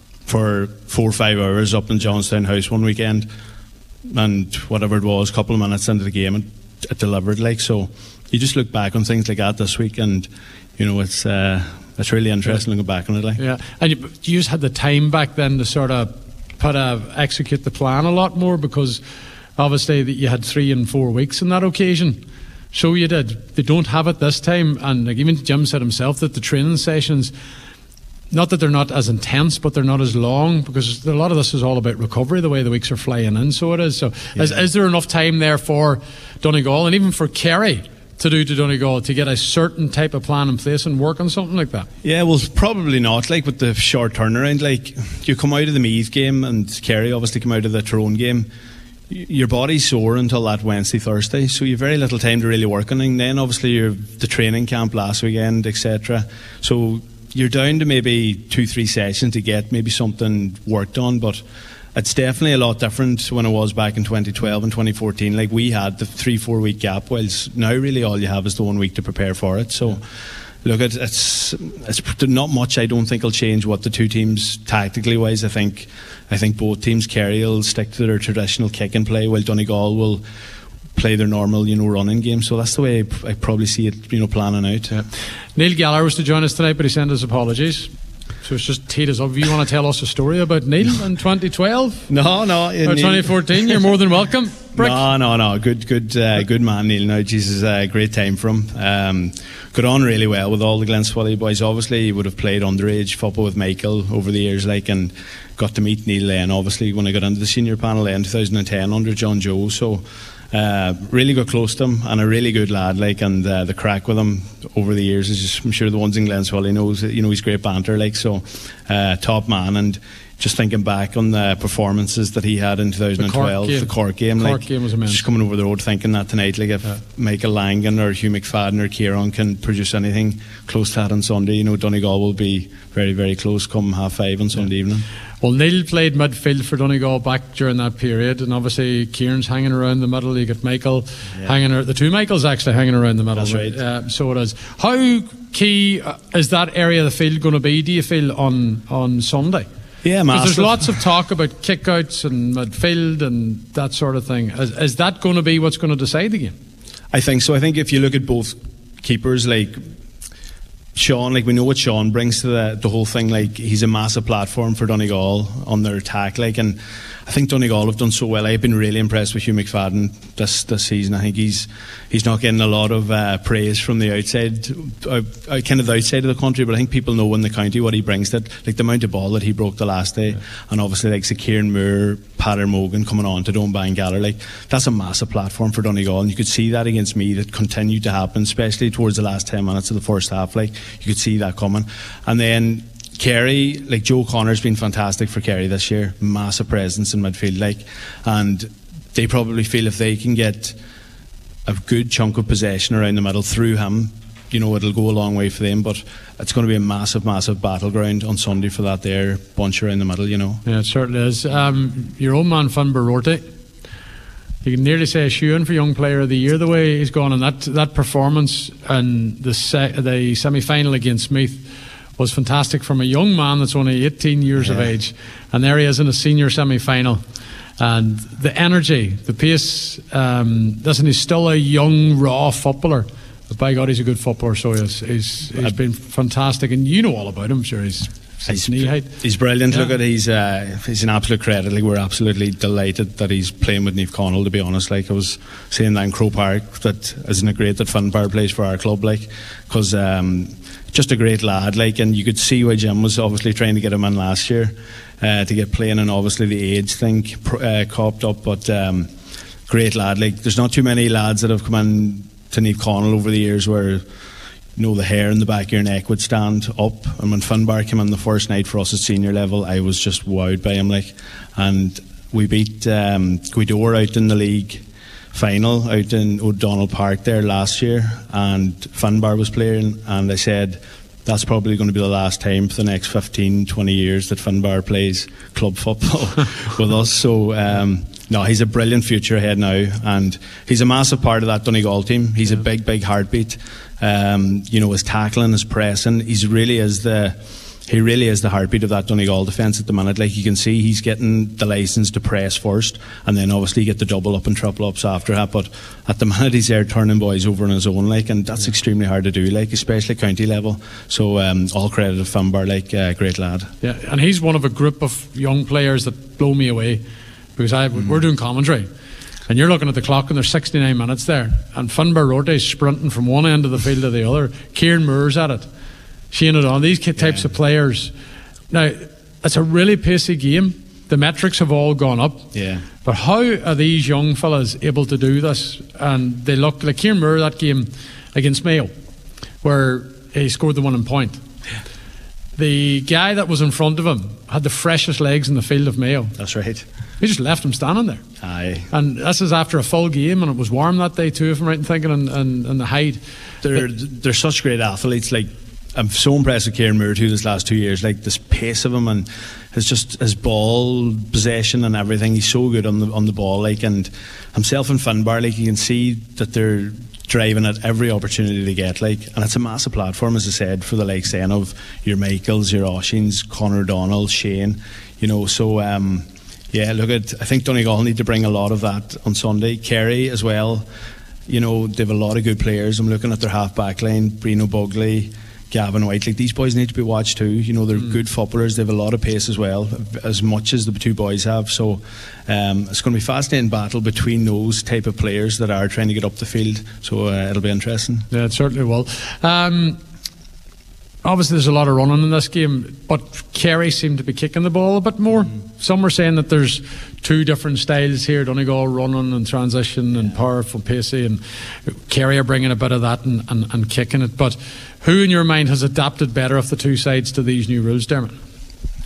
S7: for four or five hours up in Johnstown House one weekend, and whatever it was, a couple of minutes into the game, it, it delivered, like. So you just look back on things like that this week, and you know, it's uh, it's really interesting looking back on it, like.
S2: Yeah, and you, you just had the time back then to sort of put a execute the plan a lot more, because obviously you had three and four weeks on that occasion. So you did. They don't have it this time, and like even Jim said himself that the training sessions, not that they're not as intense, but they're not as long, because a lot of this is all about recovery, the way the weeks are flying in. So it is. So yeah. is, is there enough time there for Donegal and even for Kerry to do to Donegal to get a certain type of plan in place and work on something like that?
S7: Yeah, well, probably not. Like with the short turnaround, like you come out of the Meath game, and Kerry obviously come out of the Tyrone game, your body's sore until that Wednesday, Thursday, so you've very little time to really work on it. And then obviously you're the training camp last weekend, et cetera. So you're down to maybe two, three sessions to get maybe something worked on, but it's definitely a lot different when it was back in twenty twelve and twenty fourteen. Like, we had the three, four week gap, whilst now really all you have is the one week to prepare for it. So look, it's, it's it's not much. I don't think will change what the two teams tactically wise. I think I think both teams, Kerry will stick to their traditional kick and play, while Donegal will play their normal, you know, running game. So that's the way I, I probably see it, you know, planning out. Yeah.
S2: Neil Gallagher was to join us tonight, but he sent his apologies. So it's just teed us up. If you want to tell us a story about Neil in twenty twelve?
S7: No, no.
S2: Or twenty fourteen, you're more than welcome. Brick.
S7: No, no, no. Good, good, uh, good man, Neil. No, Jesus, a uh, great time for him. Um, got on really well with all the Glenswally boys. Obviously, he would have played underage football with Michael over the years, like, and got to meet Neil then. Obviously, when I got into the senior panel then in two thousand ten under John Joe. So. Uh, really got close to him, and a really good lad, like, and uh, the crack with him over the years is just, I'm sure the ones in Glenswally knows, you know, he's great banter, like, so uh, top man, and just thinking back on the performances that he had in twenty twelve, the Cork game, the Cork game,
S2: the Cork
S7: like,
S2: game was immense.
S7: Just coming over the road thinking that tonight, like if yeah. Michael Langan or Hugh McFadden or Kieran can produce anything close to that on Sunday, you know, Donegal will be very, very close come half five on Sunday yeah. evening.
S2: Well, Neil played midfield for Donegal back during that period, and obviously Kieran's hanging around the middle. You got Michael yeah. hanging around, the two Michaels actually hanging around the middle.
S7: That's right.
S2: Uh, so it is. How key is that area of the field going to be, do you feel, on, on Sunday?
S7: Yeah, massive.
S2: There's lots of talk about kickouts and midfield and that sort of thing. Is, is that going to be what's going to decide the game?
S7: I think so. I think if you look at both keepers, like Sean, like we know what Sean brings to the, the whole thing. Like he's a massive platform for Donegal on their attack. Like, and I think Donegal have done so well. I've been really impressed with Hugh McFadden this this season. I think he's he's not getting a lot of uh, praise from the outside, uh, uh, kind of the outside of the country. But I think people know in the county what he brings. That like the amount of ball that he broke the last day, yeah. and obviously like Kieran Moore, Pater Mogan coming on to Donegal Galler. Like that's a massive platform for Donegal, and you could see that against me. That continued to happen, especially towards the last ten minutes of the first half. Like you could see that coming, and then Kerry, like Joe Connor's been fantastic for Kerry this year, massive presence in midfield, like, and they probably feel if they can get a good chunk of possession around the middle through him, you know, it'll go a long way for them. But it's going to be a massive, massive battleground on Sunday for that there bunch around the middle, you know.
S2: Yeah, it certainly is. Um, your own man Finbar Rorty, you can nearly say a shoe-in for Young Player of the Year the way he's gone, and that that performance in the se- the semi-final against Meath was fantastic from a young man that's only eighteen years yeah. of age, and there he is in a senior semi-final, and the energy, the pace. Um, listen, he's still a young, raw footballer, but by God, he's a good footballer. So he's he's, he's been fantastic, and you know all about him. I'm sure he's
S7: he's,
S2: knee height.
S7: He's brilliant.
S2: Yeah.
S7: Look at he's uh, he's an absolute credit. Like we're absolutely delighted that he's playing with Niamh Connell. To be honest, like I was saying that in Croke Park, that isn't it great that Finbar plays for our club, like because. Um, Just a great lad, like, and you could see why Jim was obviously trying to get him in last year uh, to get playing, and obviously the age thing uh, copped up. But um, great lad, like, there's not too many lads that have come in to Niamh Connell over the years where, you know, the hair in the back of your neck would stand up. And when Finbar came in the first night for us at senior level, I was just wowed by him, like, and we beat um, Gweedore out in the league final out in O'Donnell Park there last year, and Finbar was playing, and I said that's probably going to be the last time for the next fifteen, twenty years that Finbar plays club football with us. So um, no, he's a brilliant future ahead now, and he's a massive part of that Donegal team. He's yeah. a big, big heartbeat. Um, you know, his tackling, his pressing, he's really is the He really is the heartbeat of that Donegal defence at the minute. Like you can see, he's getting the licence to press first, and then obviously get the double up and triple ups after that. But at the minute, he's there turning boys over on his own, like, and that's yeah. extremely hard to do, like, especially county level. So um, all credit to Finbar, like, uh, great lad.
S2: Yeah, and he's one of a group of young players that blow me away, because I mm. we're doing commentary, and you're looking at the clock, and there's sixty-nine minutes there, and Finbar Rorty's sprinting from one end of the field to the other. Kieran Moore's at it. Shane O'Donnell, these types yeah. of players. Now, it's a really pacey game. The metrics have all gone up.
S7: Yeah.
S2: But how are these young fellas able to do this? And they look like Kieran Moore, that game against Mayo, where he scored the winning point. Yeah. The guy that was in front of him had the freshest legs in the field of Mayo.
S7: That's right.
S2: He just left him standing there.
S7: Aye.
S2: And this is after a full game, and it was warm that day too, if I'm right in thinking, and, and, and the height.
S7: They're, but, they're such great athletes, like, I'm so impressed with Kieran Moore too this last two years, like this pace of him and his just his ball possession and everything. He's so good on the on the ball, like, and himself and Finbar, like, you can see that they're driving at every opportunity they get, like, and it's a massive platform, as I said, for the likes then of your Michaels, your Oshins, Conor O'Donnell, Shane, you know. So um, yeah, look at I think Donegal need to bring a lot of that on Sunday. Kerry as well, you know, they have a lot of good players. I'm looking at their half back line, Brino Bugley, Gavin White, like, these boys need to be watched too. You know, they're mm. good footballers. They have a lot of pace as well, as much as the two boys have. So um, it's going to be a fascinating battle between those type of players that are trying to get up the field. So uh, it'll be interesting.
S2: Yeah, it certainly will. Um, obviously there's a lot of running in this game, but Kerry seem to be kicking the ball a bit more. Mm. Some were saying that there's two different styles here, Donegal running and transition and yeah. powerful, pacey, and Kerry are bringing a bit of that and, and, and kicking it. But who in your mind has adapted better of the two sides to these new rules, Dermot?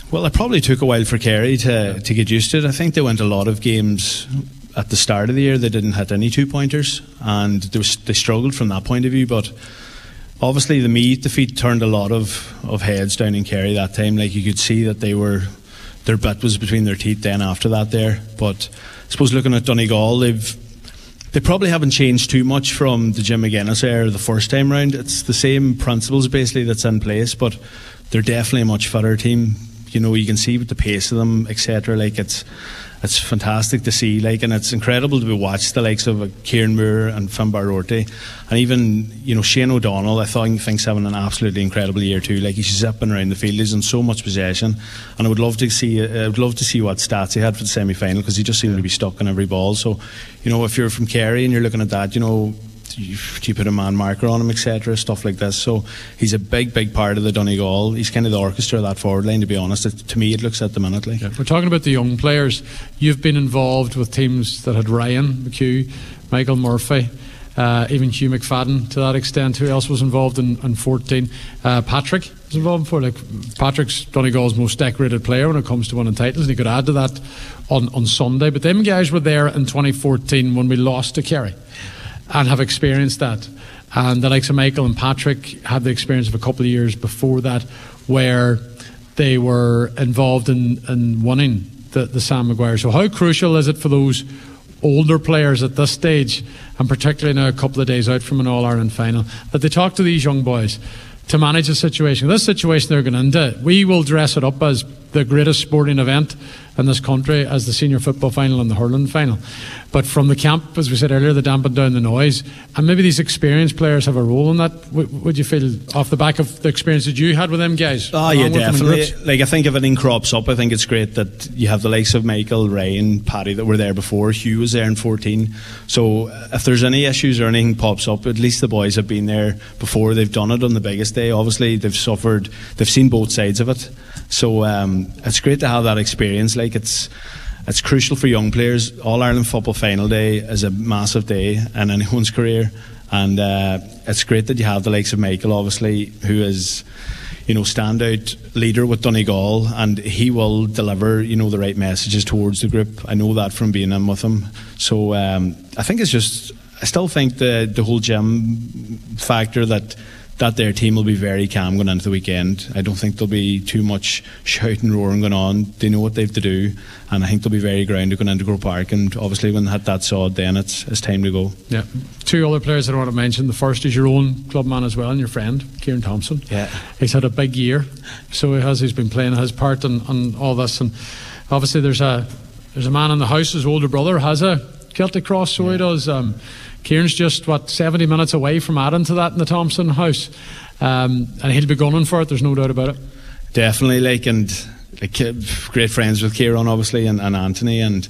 S7: Well, it probably took a while for Kerry to, to get used to it. I think they went a lot of games at the start of the year, they didn't hit any two-pointers, and they, was, they struggled from that point of view. But obviously the Meath defeat turned a lot of, of heads down in Kerry that time. Like, you could see that they were, their bit was between their teeth then after that there. But I suppose looking at Donegal, they've they probably haven't changed too much from the Jim McGuinness era the first time round. It's the same principles basically that's in place, but they're definitely a much fitter team. You know, you can see with the pace of them, et cetera. Like, it's it's fantastic to see, like, and it's incredible to be watched the likes of uh, Kieran Moore and Finbar Rorty, and even, you know, Shane O'Donnell. I think think's having an absolutely incredible year too. Like, he's zipping around the field, he's in so much possession, and I would love to see uh, I would love to see what stats he had for the semi final, because he just seemed to be stuck on every ball. So, you know, if you're from Kerry and you're looking at that, you know, you, you put a man marker on him, et cetera, stuff like this. So he's a big, big part of the Donegal. He's kind of the orchestra of that forward line, to be honest. It, to me, it looks at the minute like.
S2: Yeah, we're talking about the young players. You've been involved with teams that had Ryan McHugh, Michael Murphy, uh, even Hugh McFadden to that extent. Who else was involved in, in fourteen? Uh, Patrick was involved for. Like, Patrick's Donegal's most decorated player when it comes to winning titles, and he could add to that on, on Sunday. But them guys were there in twenty fourteen when we lost to Kerry, and have experienced that. And the likes of Michael and Patrick had the experience of a couple of years before that, where they were involved in, in winning the, the Sam Maguire. So how crucial is it for those older players at this stage, and particularly now a couple of days out from an All-Ireland final, that they talk to these young boys to manage the situation? This situation they're going into, we will dress it up as the greatest sporting event in this country, as the senior football final and the hurling final. But from the camp, as we said earlier, they dampen down the noise, and maybe these experienced players have a role in that. W- would you feel, off the back of the experience that you had with them guys?
S7: Oh yeah, definitely. Like, I think if anything crops up, I think it's great that you have the likes of Michael, Ryan, Paddy that were there before. Hugh was there in fourteen. So if there's any issues or anything pops up, at least the boys have been there before. They've done it on the biggest day. Obviously, they've suffered. They've seen both sides of it. So um, it's great to have that experience. Like, it's it's crucial for young players. All Ireland football final day is a massive day in anyone's career, and uh, it's great that you have the likes of Michael, obviously, who is, you know, standout leader with Donegal, and he will deliver, you know, the right messages towards the group. I know that from being in with him. So um, I think it's just, I still think the the whole Jim factor, that that their team will be very calm going into the weekend. I don't think there'll be too much shouting and roaring going on. They know what they have to do, and I think they'll be very grounded going into Grove Park. And obviously when they hit that sod, then it's, it's time to go. Yeah.
S2: Two other players that I want to mention. The first is your own clubman as well, and your friend Kieran Thompson.
S7: Yeah.
S2: He's had a big year, so he has. He's been playing his part in, in all this, and obviously there's a there's a man in the house. His older brother has a Celtic cross, so yeah. he does. Um, Kieran's just, what, seventy minutes away from adding to that in the Thompson house, um, and he'll be gunning for it, there's no doubt about it.
S7: Definitely, like, and like, great friends with Kieran, obviously, and, and Anthony, and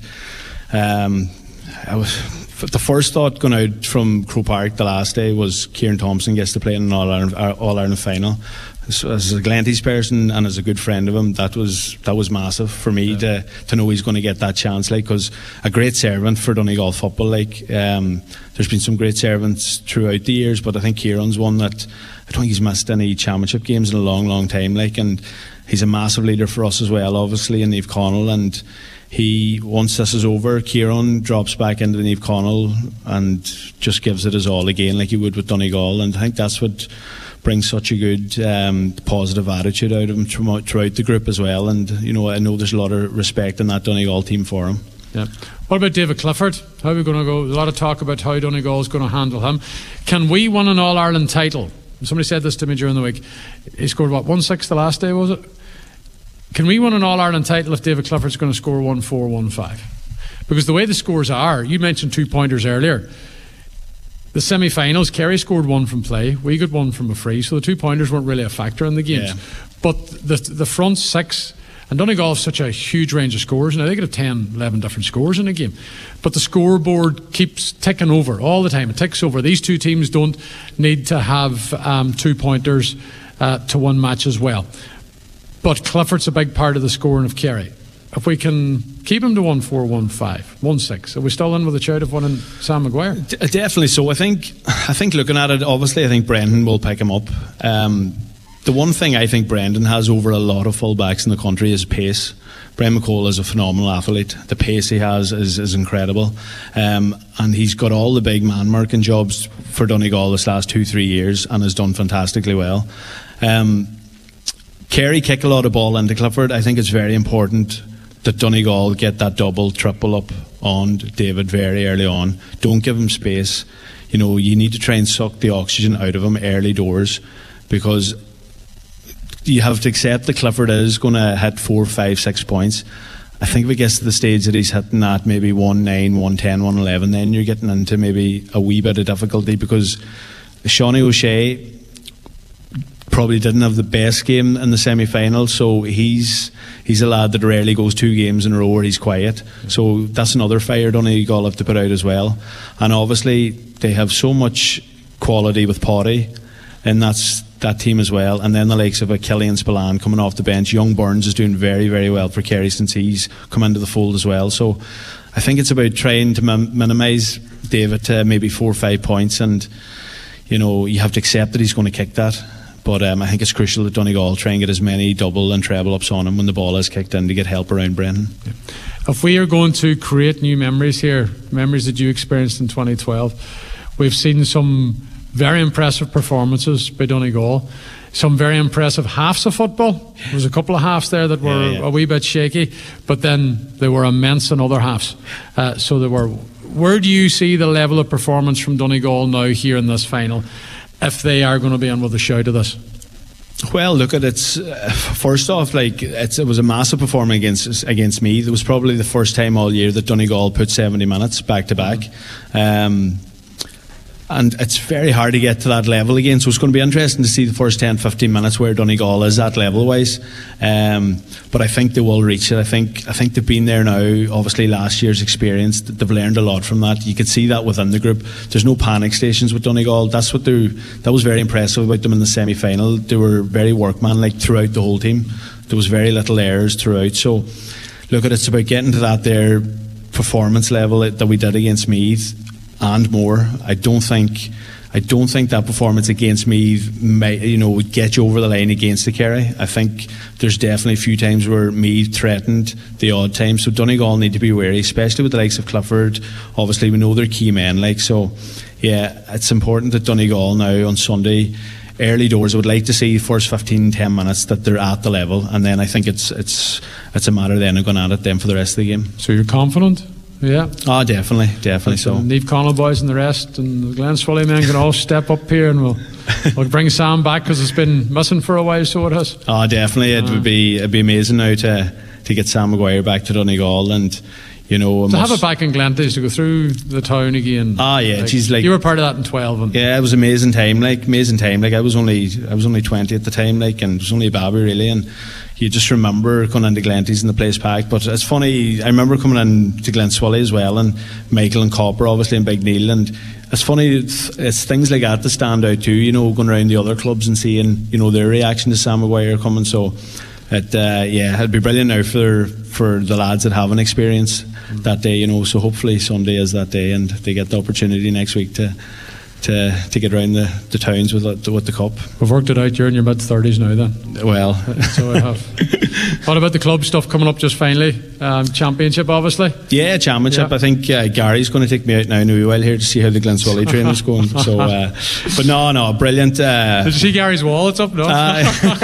S7: um, I was, the first thought going out from Croke Park the last day was Kieran Thompson gets to play in an All-Ireland, All-Ireland final. So as a Glenties person and as a good friend of him, that was that was massive for me, yeah. to to know he's going to get that chance. Like, because a great servant for Donegal football. Like, um, there's been some great servants throughout the years, but I think Kieran's one that I don't think he's missed any championship games in a long, long time. Like, and he's a massive leader for us as well, obviously, in Niamh Connell. And he, once this is over, Kieran drops back into the Niamh Connell and just gives it his all again, like he would with Donegal. And I think that's what brings such a good um, positive attitude out of him throughout the group as well. And, you know, I know there's a lot of respect in that Donegal team for him.
S2: Yeah. What about David Clifford? How are we going to go? There's a lot of talk about how Donegal is going to handle him. Can we win an All-Ireland title? Somebody said this to me during the week. He scored, what, one six the last day, was it? Can we win an All-Ireland title if David Clifford's going to score one four, one five? Because the way the scores are, you mentioned two pointers earlier. The semi-finals, Kerry scored one from play, we got one from a free, so the two pointers weren't really a factor in the games. Yeah. But the the front six, and Donegal have such a huge range of scores now, they could have ten, eleven different scores in a game, but the scoreboard keeps ticking over all the time. It ticks over. These two teams don't need to have um, two pointers uh, to win matches well, but Clifford's a big part of the scoring of Kerry. If we can keep him to one four, one five, one six, are we still in with a shout of winning Sam Maguire?
S7: D- definitely so. I think I think looking at it, obviously I think Brendan will pick him up. Um, the one thing I think Brendan has over a lot of fullbacks in the country is pace. Brendan McCall is a phenomenal athlete. The pace he has is, is incredible. Um, and he's got all the big man-marking jobs for Donegal this last two, three years and has done fantastically well. Um, Kerry kick a lot of ball into Clifford. I think it's very important that Donegal get that double, triple up on David very early on. Don't give him space. You know, you need to try and suck the oxygen out of him early doors, because you have to accept that Clifford is going to hit four, five, six points. I think if it gets to the stage that he's hitting that maybe one nine, one ten, one eleven, then you're getting into maybe a wee bit of difficulty, because Shawnee O'Shea probably didn't have the best game in the semi-final, so he's he's a lad that rarely goes two games in a row where he's quiet. So that's another fire Donegal have to put out as well. And obviously they have so much quality with Potty, and that's that team as well. And then the likes of a Killian Spillane coming off the bench. Young Burns is doing very, very well for Kerry since he's come into the fold as well. So I think it's about trying to min- minimise David to maybe four or five points, and you know, you have to accept that he's going to kick that. But um, I think it's crucial that Donegal try and get as many double and treble ups on him when the ball is kicked in to get help around Brendan.
S2: If we are going to create new memories here, memories that you experienced in twenty twelve, we've seen some very impressive performances by Donegal, some very impressive halves of football. There was a couple of halves there that were yeah, yeah. a wee bit shaky, but then they were immense in other halves. Uh, so they were. Where do you see the level of performance from Donegal now here in this final, if they are going to be in with a shout of this?
S7: Well, look at it. Uh, first off, like it's, it was a massive performance against against Meath. It was probably the first time all year that Donegal put seventy minutes back to back. Um, And it's very hard to get to that level again, so it's going to be interesting to see the first ten, fifteen minutes where Donegal is at level wise. Um, but I think they will reach it. I think I think they've been there now. Obviously, last year's experience, they've learned a lot from that. You could see that within the group. There's no panic stations with Donegal. That's what they that was very impressive about them in the semi final. They were very workmanlike throughout the whole team. There was very little errors throughout. So, look at it, it's about getting to that there performance level that we did against Meath. And more. I don't think, I don't think that performance against Meath, may, you know, would get you over the line against the Kerry. I think there's definitely a few times where Meath threatened the odd time. So Donegal need to be wary, especially with the likes of Clifford. Obviously, we know they're key men. Like so, yeah, it's important that Donegal now on Sunday, early doors, I would like to see the first fifteen, ten minutes that they're at the level, and then I think it's it's it's a matter then of going at it then for the rest of the game.
S2: So you're confident? Yeah.
S7: Oh, definitely, definitely so.
S2: Neve Connell boys and the rest, and the Glen Swilly men can all step up here, and we'll we'll bring Sam back because it's been missing for a while. So it has.
S7: Oh, definitely. It uh, would be it'd be amazing now to to get Sam Maguire back to Donegal, and you know
S2: to have it back in Glenties to go through the town again.
S7: Ah, yeah.
S2: Like,
S7: geez, like
S2: you were part of that in twelve. And
S7: yeah, it was amazing time. Like amazing time. Like I was only I was only twenty at the time. Like and it was only a baby really, and you just remember going into Glenties and the place packed. But it's funny, I remember coming in to Glen Swilly as well, and Michael and Copper obviously and Big Neil, and it's funny, it's, it's things like that that stand out too, you know, going around the other clubs and seeing, you know, their reaction to Sam Maguire coming. So it uh, yeah, it'd be brilliant now for for the lads that haven't experienced mm-hmm. that day, you know. So hopefully Sunday is that day and they get the opportunity next week to To, to get around the, the towns with the, with the cup.
S2: We've worked it out, you're in your mid thirties now then.
S7: Well,
S2: so I have. What about the club stuff coming up just finally? Um, championship obviously?
S7: Yeah, championship. Yeah. I think uh, Gary's going to take me out now in a wee while here to see how the Glen Swilly training's going. So, uh, but no, no, brilliant. Uh,
S2: Did you see Gary's wall? It's up, no?
S7: Uh,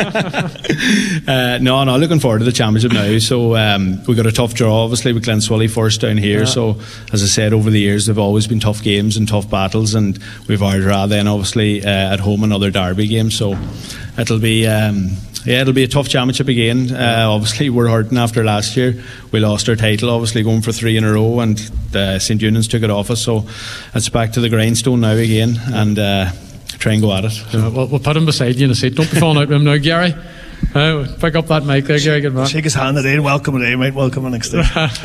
S7: uh, no, no, looking forward to the championship now. So um, we got a tough draw obviously with Glen Swilly first down here. Yeah. So as I said, over the years they've always been tough games and tough battles, and we've Ardra then obviously uh, at home another derby game, so it'll be um, yeah it'll be a tough championship again. Uh, obviously we're hurting after last year. We lost our title obviously going for three in a row, and uh, St Eunan's took it off us, so it's back to the grindstone now again, and uh, try and go at it.
S2: Uh, we'll, we'll put him beside you in a seat. Don't be falling out with him now, Gary. Uh, pick up that mic there, Gary. Good man.
S6: Shake his hand today. Welcome today, mate. Welcome next day.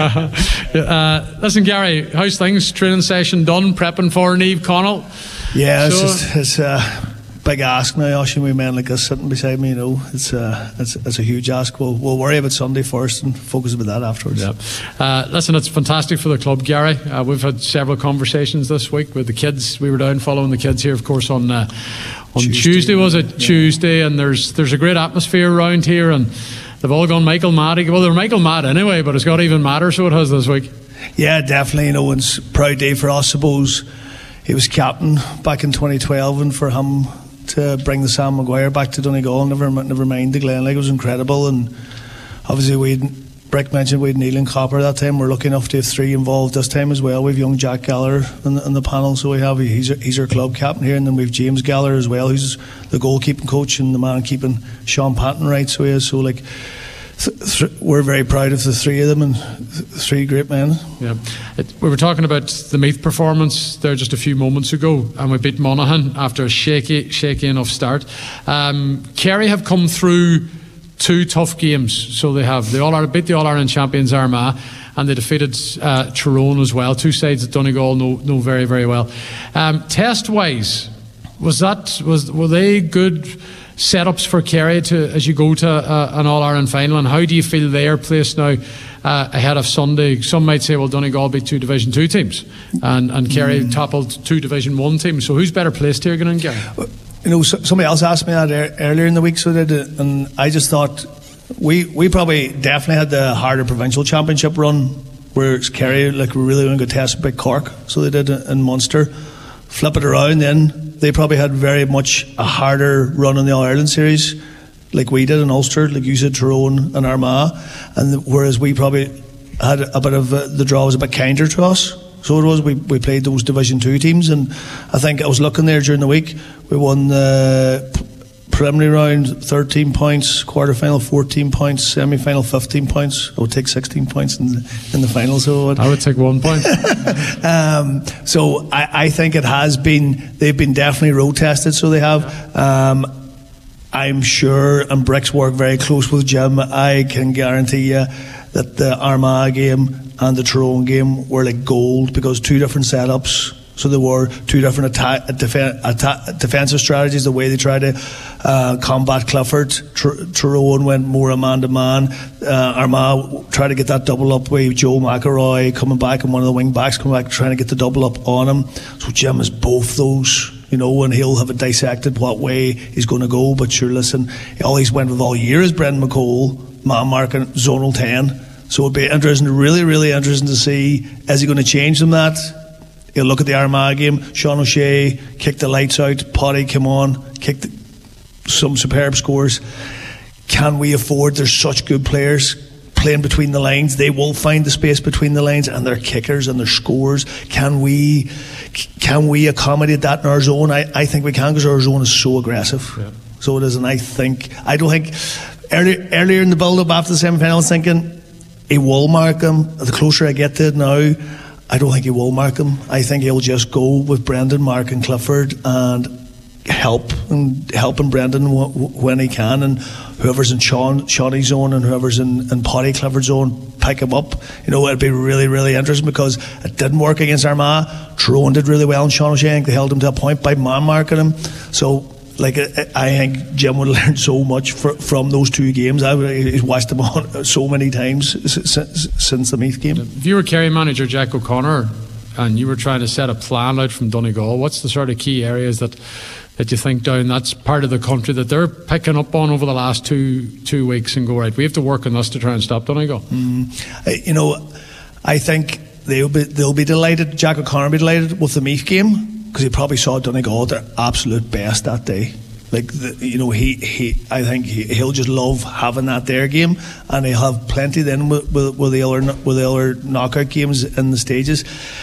S2: uh, listen, Gary, how's things? Training session done? Prepping for Neve Connell?
S6: Yeah,
S2: so,
S6: it's just, it's a big ask now. Oshing with men like this sitting beside me, you know, it's a it's, it's a huge ask. We'll we'll worry about Sunday first and focus about that afterwards.
S2: Yeah. Uh, listen, it's fantastic for the club, Gary. Uh, we've had several conversations this week with the kids. We were down following the kids here, of course, on. Uh, On Tuesday, Tuesday was it? Yeah. Tuesday, and there's there's a great atmosphere around here, and they've all gone Michael mad. Well, they're Michael mad anyway, but it's got even madder, so it has this week.
S6: Yeah, definitely. You know, it's a proud day for us, I suppose. He was captain back in twenty twelve, and for him to bring the Sam Maguire back to Donegal, never never mind the Glen League, was incredible. And obviously we Brick mentioned we had Neil and Copper that time. We're lucky enough to have three involved this time as well. We've young Jack Gallagher in the, in the panel, so we have he's our, he's our club captain here, and then we've James Gallagher as well, who's the goalkeeping coach and the man keeping Sean Patton right. So he is. So like th- th- we're very proud of the three of them, and th- three great men.
S2: Yeah, it, we were talking about the Meath performance there just a few moments ago, and we beat Monaghan after a shaky, shaky enough start. Um, Kerry have come through two tough games, so they have the All beat the All Ireland champions Armagh, and they defeated uh, Tyrone as well. Two sides that Donegal know, know very very well. Um, test wise, was that was were they good setups for Kerry to as you go to uh, an All Ireland final? And how do you feel they are placed now uh, ahead of Sunday? Some might say, well, Donegal beat two Division Two teams, and and Kerry mm. toppled two Division One teams. So who's better placed here, Glenn Gary?
S6: You know, somebody else asked me that earlier in the week, so did it, and I just thought we we probably definitely had the harder provincial championship run, where Kerry like were really going to test Big Cork, so they did in Munster. Flip it around, then they probably had very much a harder run in the All Ireland series, like we did in Ulster, like you said, Tyrone and Armagh, and whereas we probably had a bit of uh, the draw was a bit kinder to us. So it was, we, we played those Division two teams, and I think I was looking there during the week, we won the preliminary round thirteen points, quarter final fourteen points, semi final fifteen points. I would take sixteen points in the, in the final. So
S2: I would take one point.
S6: um, so I, I think it has been, they've been definitely road tested, so they have. Um, I'm sure, and Brick's work very close with Jim, I can guarantee you that the Armagh game and the Tyrone game were like gold, because two different setups, so there were two different attack, defen- attack, defensive strategies, the way they tried to uh, combat Clifford. Tr- Tyrone went more a man to man. Armagh tried to get that double up with Joe McElroy coming back, and one of the wing backs coming back trying to get the double up on him. So Jim has both those, you know, and he'll have it dissected what way he's going to go. But sure, listen, all he's went with all year is Brendan McCole, man marking zonal ten. So it'd be interesting, really, really interesting to see, is he going to change them that? He'll look at the Armagh game, Sean O'Shea kicked the lights out, Potty came on, kicked the, some superb scores. Can we afford, there's such good players playing between the lines, they will find the space between the lines, and their kickers and their scores. Can we can we accommodate that in our zone? I, I think we can, because our zone is so aggressive. Yeah. So it is, and I think, I don't think, earlier, earlier in the build-up after the semi-final, I was thinking, he will mark him. The closer I get to it now, I don't think he will mark him. I think he'll just go with Brendan marking Clifford and help and helping Brendan w- when he can, and whoever's in Sean Shawty's zone and whoever's in, in Potty Clifford's zone, pick him up. You know, it'd be really, really interesting, because it didn't work against Armagh. Tyrone did really well in Sean O'Shea. They held him to a point by man marking him. So, like, I think Jim would learn so much for, from those two games. I he's watched them on so many times since, since the Meath game.
S2: If you were Kerry manager Jack O'Connor and you were trying to set a plan out from Donegal, what's the sort of key areas that that you think down that's part of the country that they're picking up on over the last two two weeks and go, right, we have to work on this to try and stop Donegal?
S6: Mm, you know, I think they'll be they'll be delighted. Jack O'Connor will be delighted with the Meath game, because he probably saw Donegal at their absolute best that day. Like, the, you know, he, he I think he, he'll just love having that there game, and he'll have plenty then with, with, with the other with the other knockout games in the stages.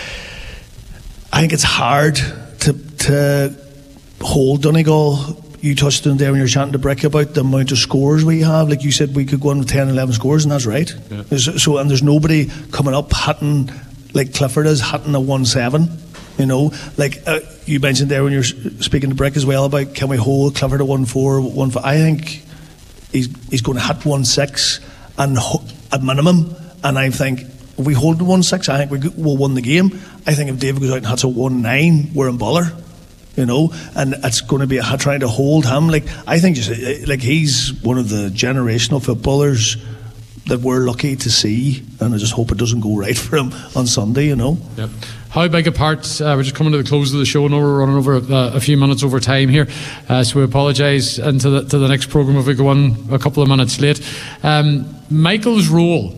S6: I think it's hard to to hold Donegal. You touched on there when you were chatting to Brick about the amount of scores we have. Like you said, we could go on with ten, eleven scores, and that's right. Yeah. So, and there's nobody coming up hitting like Clifford is hitting a one seven. You know, like uh, you mentioned there when you're speaking to Brick as well about, can we hold Clifford at one four, one five? I think he's he's going to hit one six and ho- at minimum. And I think if we hold one six, I think we will win the game. I think if David goes out and hits a one nine, we're in bother. You know, and it's going to be a, trying to hold him. Like, I think just like he's one of the generational footballers that we're lucky to see, and I just hope it doesn't go right for him on Sunday, you know.
S2: Yep. How big a part, uh, we're just coming to the close of the show, and we're running over uh, a few minutes over time here, uh, so we apologise into the, to the next programme if we go on a couple of minutes late. Um, Michael's role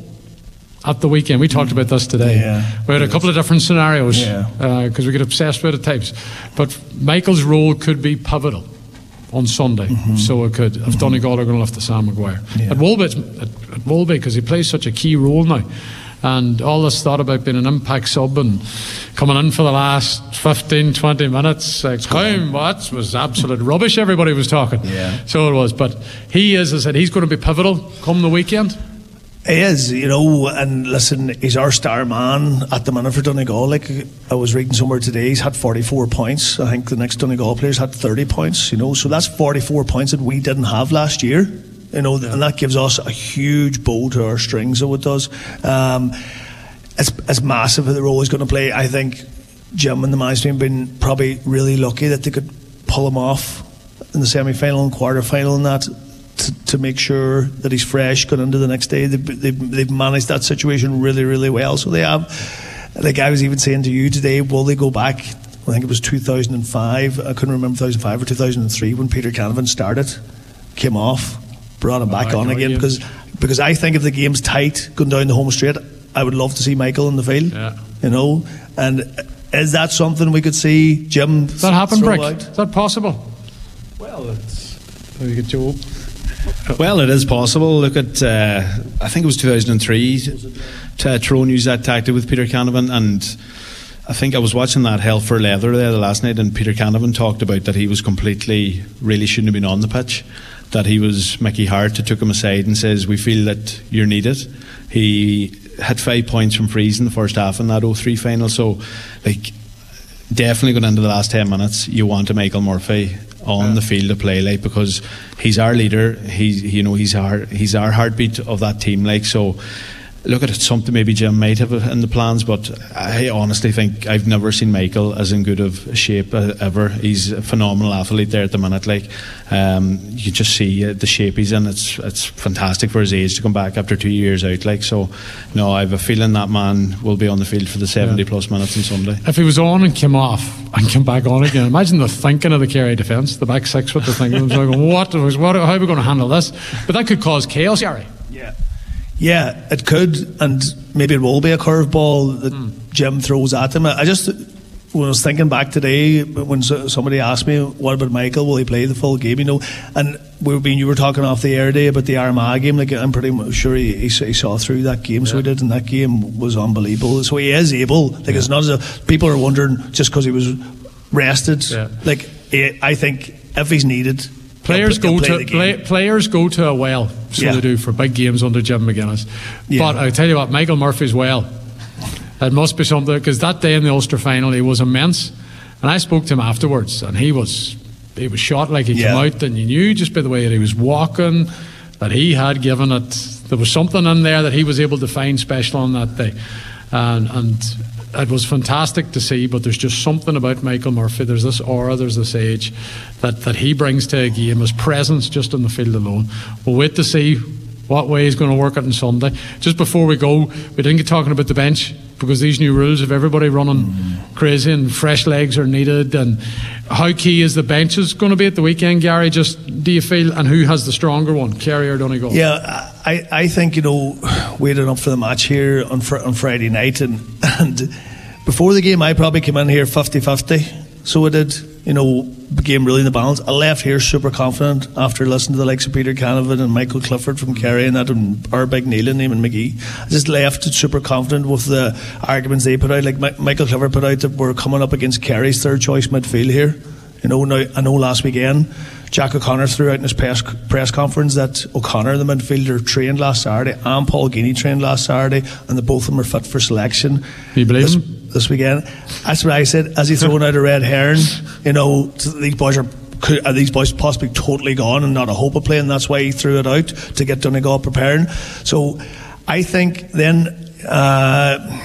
S2: at the weekend, we talked about this today.
S6: Yeah,
S2: we had a couple of different scenarios
S6: Yeah.
S2: because uh, we get obsessed with it at times, but Michael's role could be pivotal on Sunday, mm-hmm. so it could if mm-hmm. Donegal are going to lift the Sam Maguire
S6: yeah.
S2: at Wolby, at, at Wolby, because he plays such a key role now, and all this thought about being an impact sub and coming in for the last fifteen, twenty minutes, like time what was absolute rubbish. Everybody was talking,
S6: yeah.
S2: so it was. But he is, as I said, he's going to be pivotal come the weekend.
S6: He is, you know, and listen, he's our star man at the minute for Donegal. Like I was reading somewhere today, he's had forty-four points. I think the next Donegal players had thirty points, you know, so that's forty-four points that we didn't have last year, you know, yeah. and that gives us a huge bow to our strings, so it does. Um, it's, it's massive the role he's going to play. I think Jim and the management have been probably really lucky that they could pull him off in the semi-final and quarter-final and that. To, to make sure that he's fresh going into the next day. They've, they've, they've managed that situation really, really well. So they have, like I was even saying to you today, will they go back? I think it was two thousand five. I couldn't remember two thousand five or two thousand three when Peter Canavan started, came off, brought him back oh, on again. Because because I think if the game's tight going down the home straight, I would love to see Michael in the field. Yeah. You know, and is that something we could see Jim?
S2: Does that happen, Brick?
S6: Out?
S2: Is that possible?
S7: Well, it's.
S2: How you get Joe?
S7: Well, it is possible. Look at, uh, I think it was two thousand three, uh, Tyrone used that tactic with Peter Canavan, and I think I was watching that Hell for Leather there the last night, and Peter Canavan talked about that he was completely, really shouldn't have been on the pitch, that he was, Mickey Hart took him aside and says, we feel that you're needed. He had five points from freeze in the first half in that oh three final, so like definitely going into the last ten minutes, you want a Michael Murphy on yeah. the field to play, like, because he's our leader. He's, you know, he's our he's our heartbeat of that team, like. So look at it, something maybe Jim might have in the plans, but I honestly think I've never seen Michael as in good of shape ever. He's a phenomenal athlete there at the minute, like. Um, you just see uh, the shape he's in. It's it's fantastic for his age to come back after two years out, like. So no, I have a feeling that man will be on the field for the seventy yeah. plus minutes on Sunday.
S2: If he was on and came off and came back on again, imagine the thinking of the Kerry defence, the back six, what they're thinking. Like, what, what, how are we going to handle this? But that could cause chaos, Gary.
S6: Yeah. Yeah, it could, and maybe it will be a curveball that mm. Jim throws at him. I just, when I was thinking back today, when somebody asked me, what about Michael, will he play the full game, you know, and we were being, you were talking off the air day about the Armagh game, like I'm pretty sure he, he, he saw through that game, yeah. so he did, and that game was unbelievable, so he is able, like yeah. it's not as if people are wondering just because he was rested, yeah. like I think if he's needed,
S2: Players go to play, players go to a well, so yeah. they do for big games under Jim McGuinness. Yeah. But I tell you what, Michael Murphy's well. It must be something, because that day in the Ulster final he was immense, and I spoke to him afterwards, and he was he was shot like he yeah. came out, and you knew just by the way that he was walking that he had given it. There was something in there that he was able to find special on that day, and and. It was fantastic to see, but there's just something about Michael Murphy. There's this aura, there's this age that, that he brings to a game, his presence just on the field alone. We'll wait to see what way he's going to work it on Sunday. Just before we go, we didn't get talking about the bench, because these new rules of everybody running mm. crazy and fresh legs are needed, and how key is the bench is going to be at the weekend, Gary? Just do you feel, and who has the stronger one, Kerry or Donegal?
S6: Yeah, I, I think, you know, waiting up for the match here on fr- on Friday night, and, and before the game I probably came in here fifty-fifty, so I did, you know, the game really in the balance. I left here super confident after listening to the likes of Peter Canavan and Michael Clifford from Kerry and that, and our big Neil and Eamon McGee. I just left super confident with the arguments they put out. Like M- Michael Clifford put out that we're coming up against Kerry's third choice midfield here. You know, now I know last weekend Jack O'Connor threw out in his press, press conference that O'Connor, the midfielder, trained last Saturday, and Paul Geaney trained last Saturday, and the both of them are fit for selection.
S2: You believe
S6: this,
S2: him? This
S6: weekend. That's what I said. As he throwing out a red herring, you know, these boys are, are these boys possibly totally gone and not a hope of playing. That's why he threw it out to get Donegal preparing. So I think then. Uh,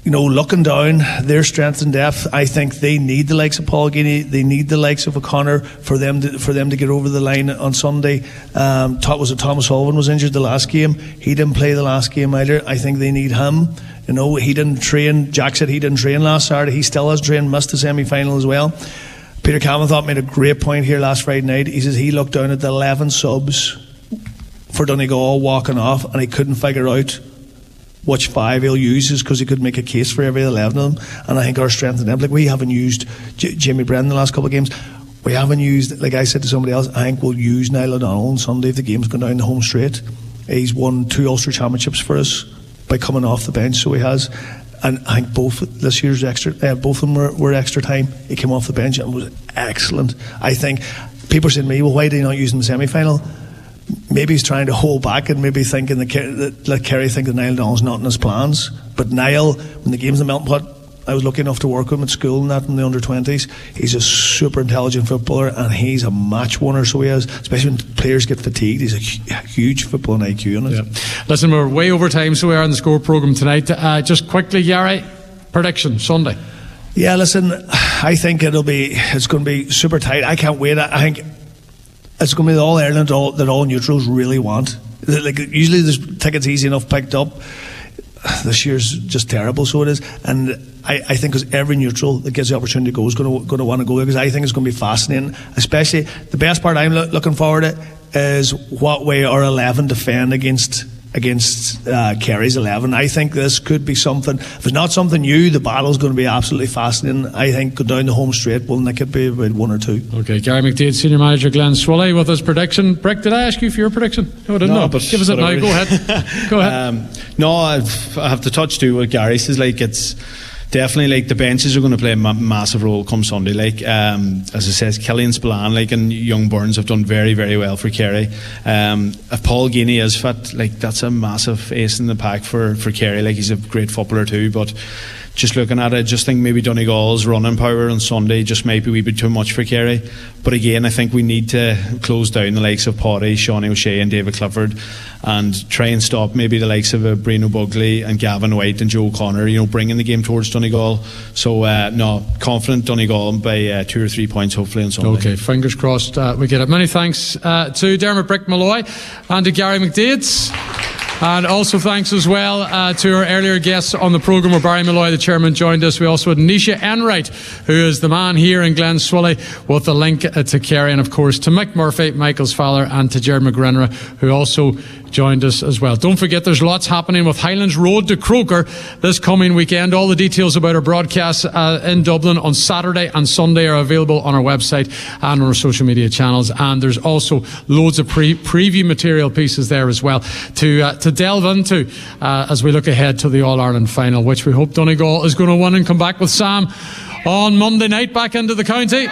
S6: you know, looking down their strength and depth, I think they need the likes of Paul Guinea, they need the likes of O'Connor for them to, for them to get over the line on Sunday. Um, was it Thomas Sullivan was injured the last game? He didn't play the last game either. I think they need him. You know, he didn't train. Jack said he didn't train last Saturday. He still has trained, missed the semi-final as well. Peter Cavan thought made a great point here last Friday night. He says he looked down at the eleven subs for Donegal walking off, and he couldn't figure out which five he'll use, because he could make a case for every eleven of them. And I think our strength in them, like we haven't used J- Jimmy Brennan the last couple of games. We haven't used, like I said to somebody else, I think we'll use Niall O'Donnell on Sunday if the game's gone down the home straight. He's won two Ulster Championships for us by coming off the bench, so he has. And I think both this year's extra, uh, both of them were, were extra time. He came off the bench and was excellent. I think people said to me, well, why did he not use him in the semi-final? Maybe he's trying to hold back and maybe thinking that, that let Kerry think that Niall O'Donnell's not in his plans. But Niall, when the game's in the Melton Pot, I was lucky enough to work with him at school and that in the under twenties. He's a super intelligent footballer and he's a match winner, so he is, especially when players get fatigued. He's a huge footballing I Q in it.
S2: Yeah. Listen, we're way over time, so we are in the Score programme tonight. Uh, just quickly, Gary, prediction Sunday.
S6: Yeah, listen, I think it'll be it's going to be super tight. I can't wait. I think it's going to be the All Ireland all, that all neutrals really want. Like usually there's tickets easy enough picked up. This year's just terrible, so it is. And I, I think because every neutral that gets the opportunity to go is going to going to want to go there, because I think it's going to be fascinating. Especially the best part I'm lo- looking forward to is what way our eleven defend against against uh, Kerry's eleven. I think this could be something. If it's not something new, the battle's going to be absolutely fascinating. I think go down the home straight, well, Nick could be about one or two.
S2: Okay, Gary McDade, Senior Manager, Glen Swilly, with his prediction. Brick, did I ask you for your prediction? No, I didn't
S7: no,
S2: know.
S7: But
S2: give us it now. Go ahead. Go ahead. Um,
S7: no, I've, I have to touch too what Gary says. Like it's definitely like the benches are going to play a ma- massive role come Sunday. Like um, as it says, Killian Spillane, like and young Burns have done very very well for Kerry. Um, if Paul Guinea is fit, like that's a massive ace in the pack for for Kerry. Like he's a great footballer too, but. Just looking at it, I just think maybe Donegal's running power on Sunday just might be a wee bit too much for Kerry. But again, I think we need to close down the likes of Potty, Shawnee O'Shea and David Clifford and try and stop maybe the likes of uh, Brino Bugley and Gavin White and Joe O'Connor, you know, bringing the game towards Donegal. So, uh, no, confident Donegal by uh, two or three points hopefully on Sunday.
S2: Okay, fingers crossed uh, we get it. Many thanks uh, to Dermot Brick Malloy and to Gary McDade. And also thanks as well uh, to our earlier guests on the programme, where Barry Malloy, the chairman, joined us. We also had Nisha Enright, who is the man here in Glen Swilly with the link uh, to Kerry, and of course to Mick Murphy, Michael's father, and to Jared McGrenra, who also joined us as well. Don't forget, there's lots happening with Highlands Road to Croker this coming weekend. All the details about our broadcasts uh, in Dublin on Saturday and Sunday are available on our website and on our social media channels. And there's also loads of pre- preview material pieces there as well to uh, to delve into uh, as we look ahead to the All-Ireland final, which we hope Donegal is going to win and come back with Sam on Monday night back into the county.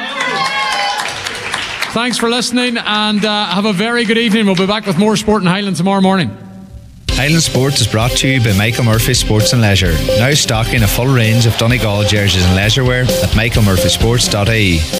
S2: Thanks for listening, and uh, have a very good evening. We'll be back with more sport in Highland tomorrow morning.
S1: Highland Sport is brought to you by Michael Murphy Sports and Leisure. Now stocking a full range of Donegal jerseys and leisure wear at michael murphy sports dot I E.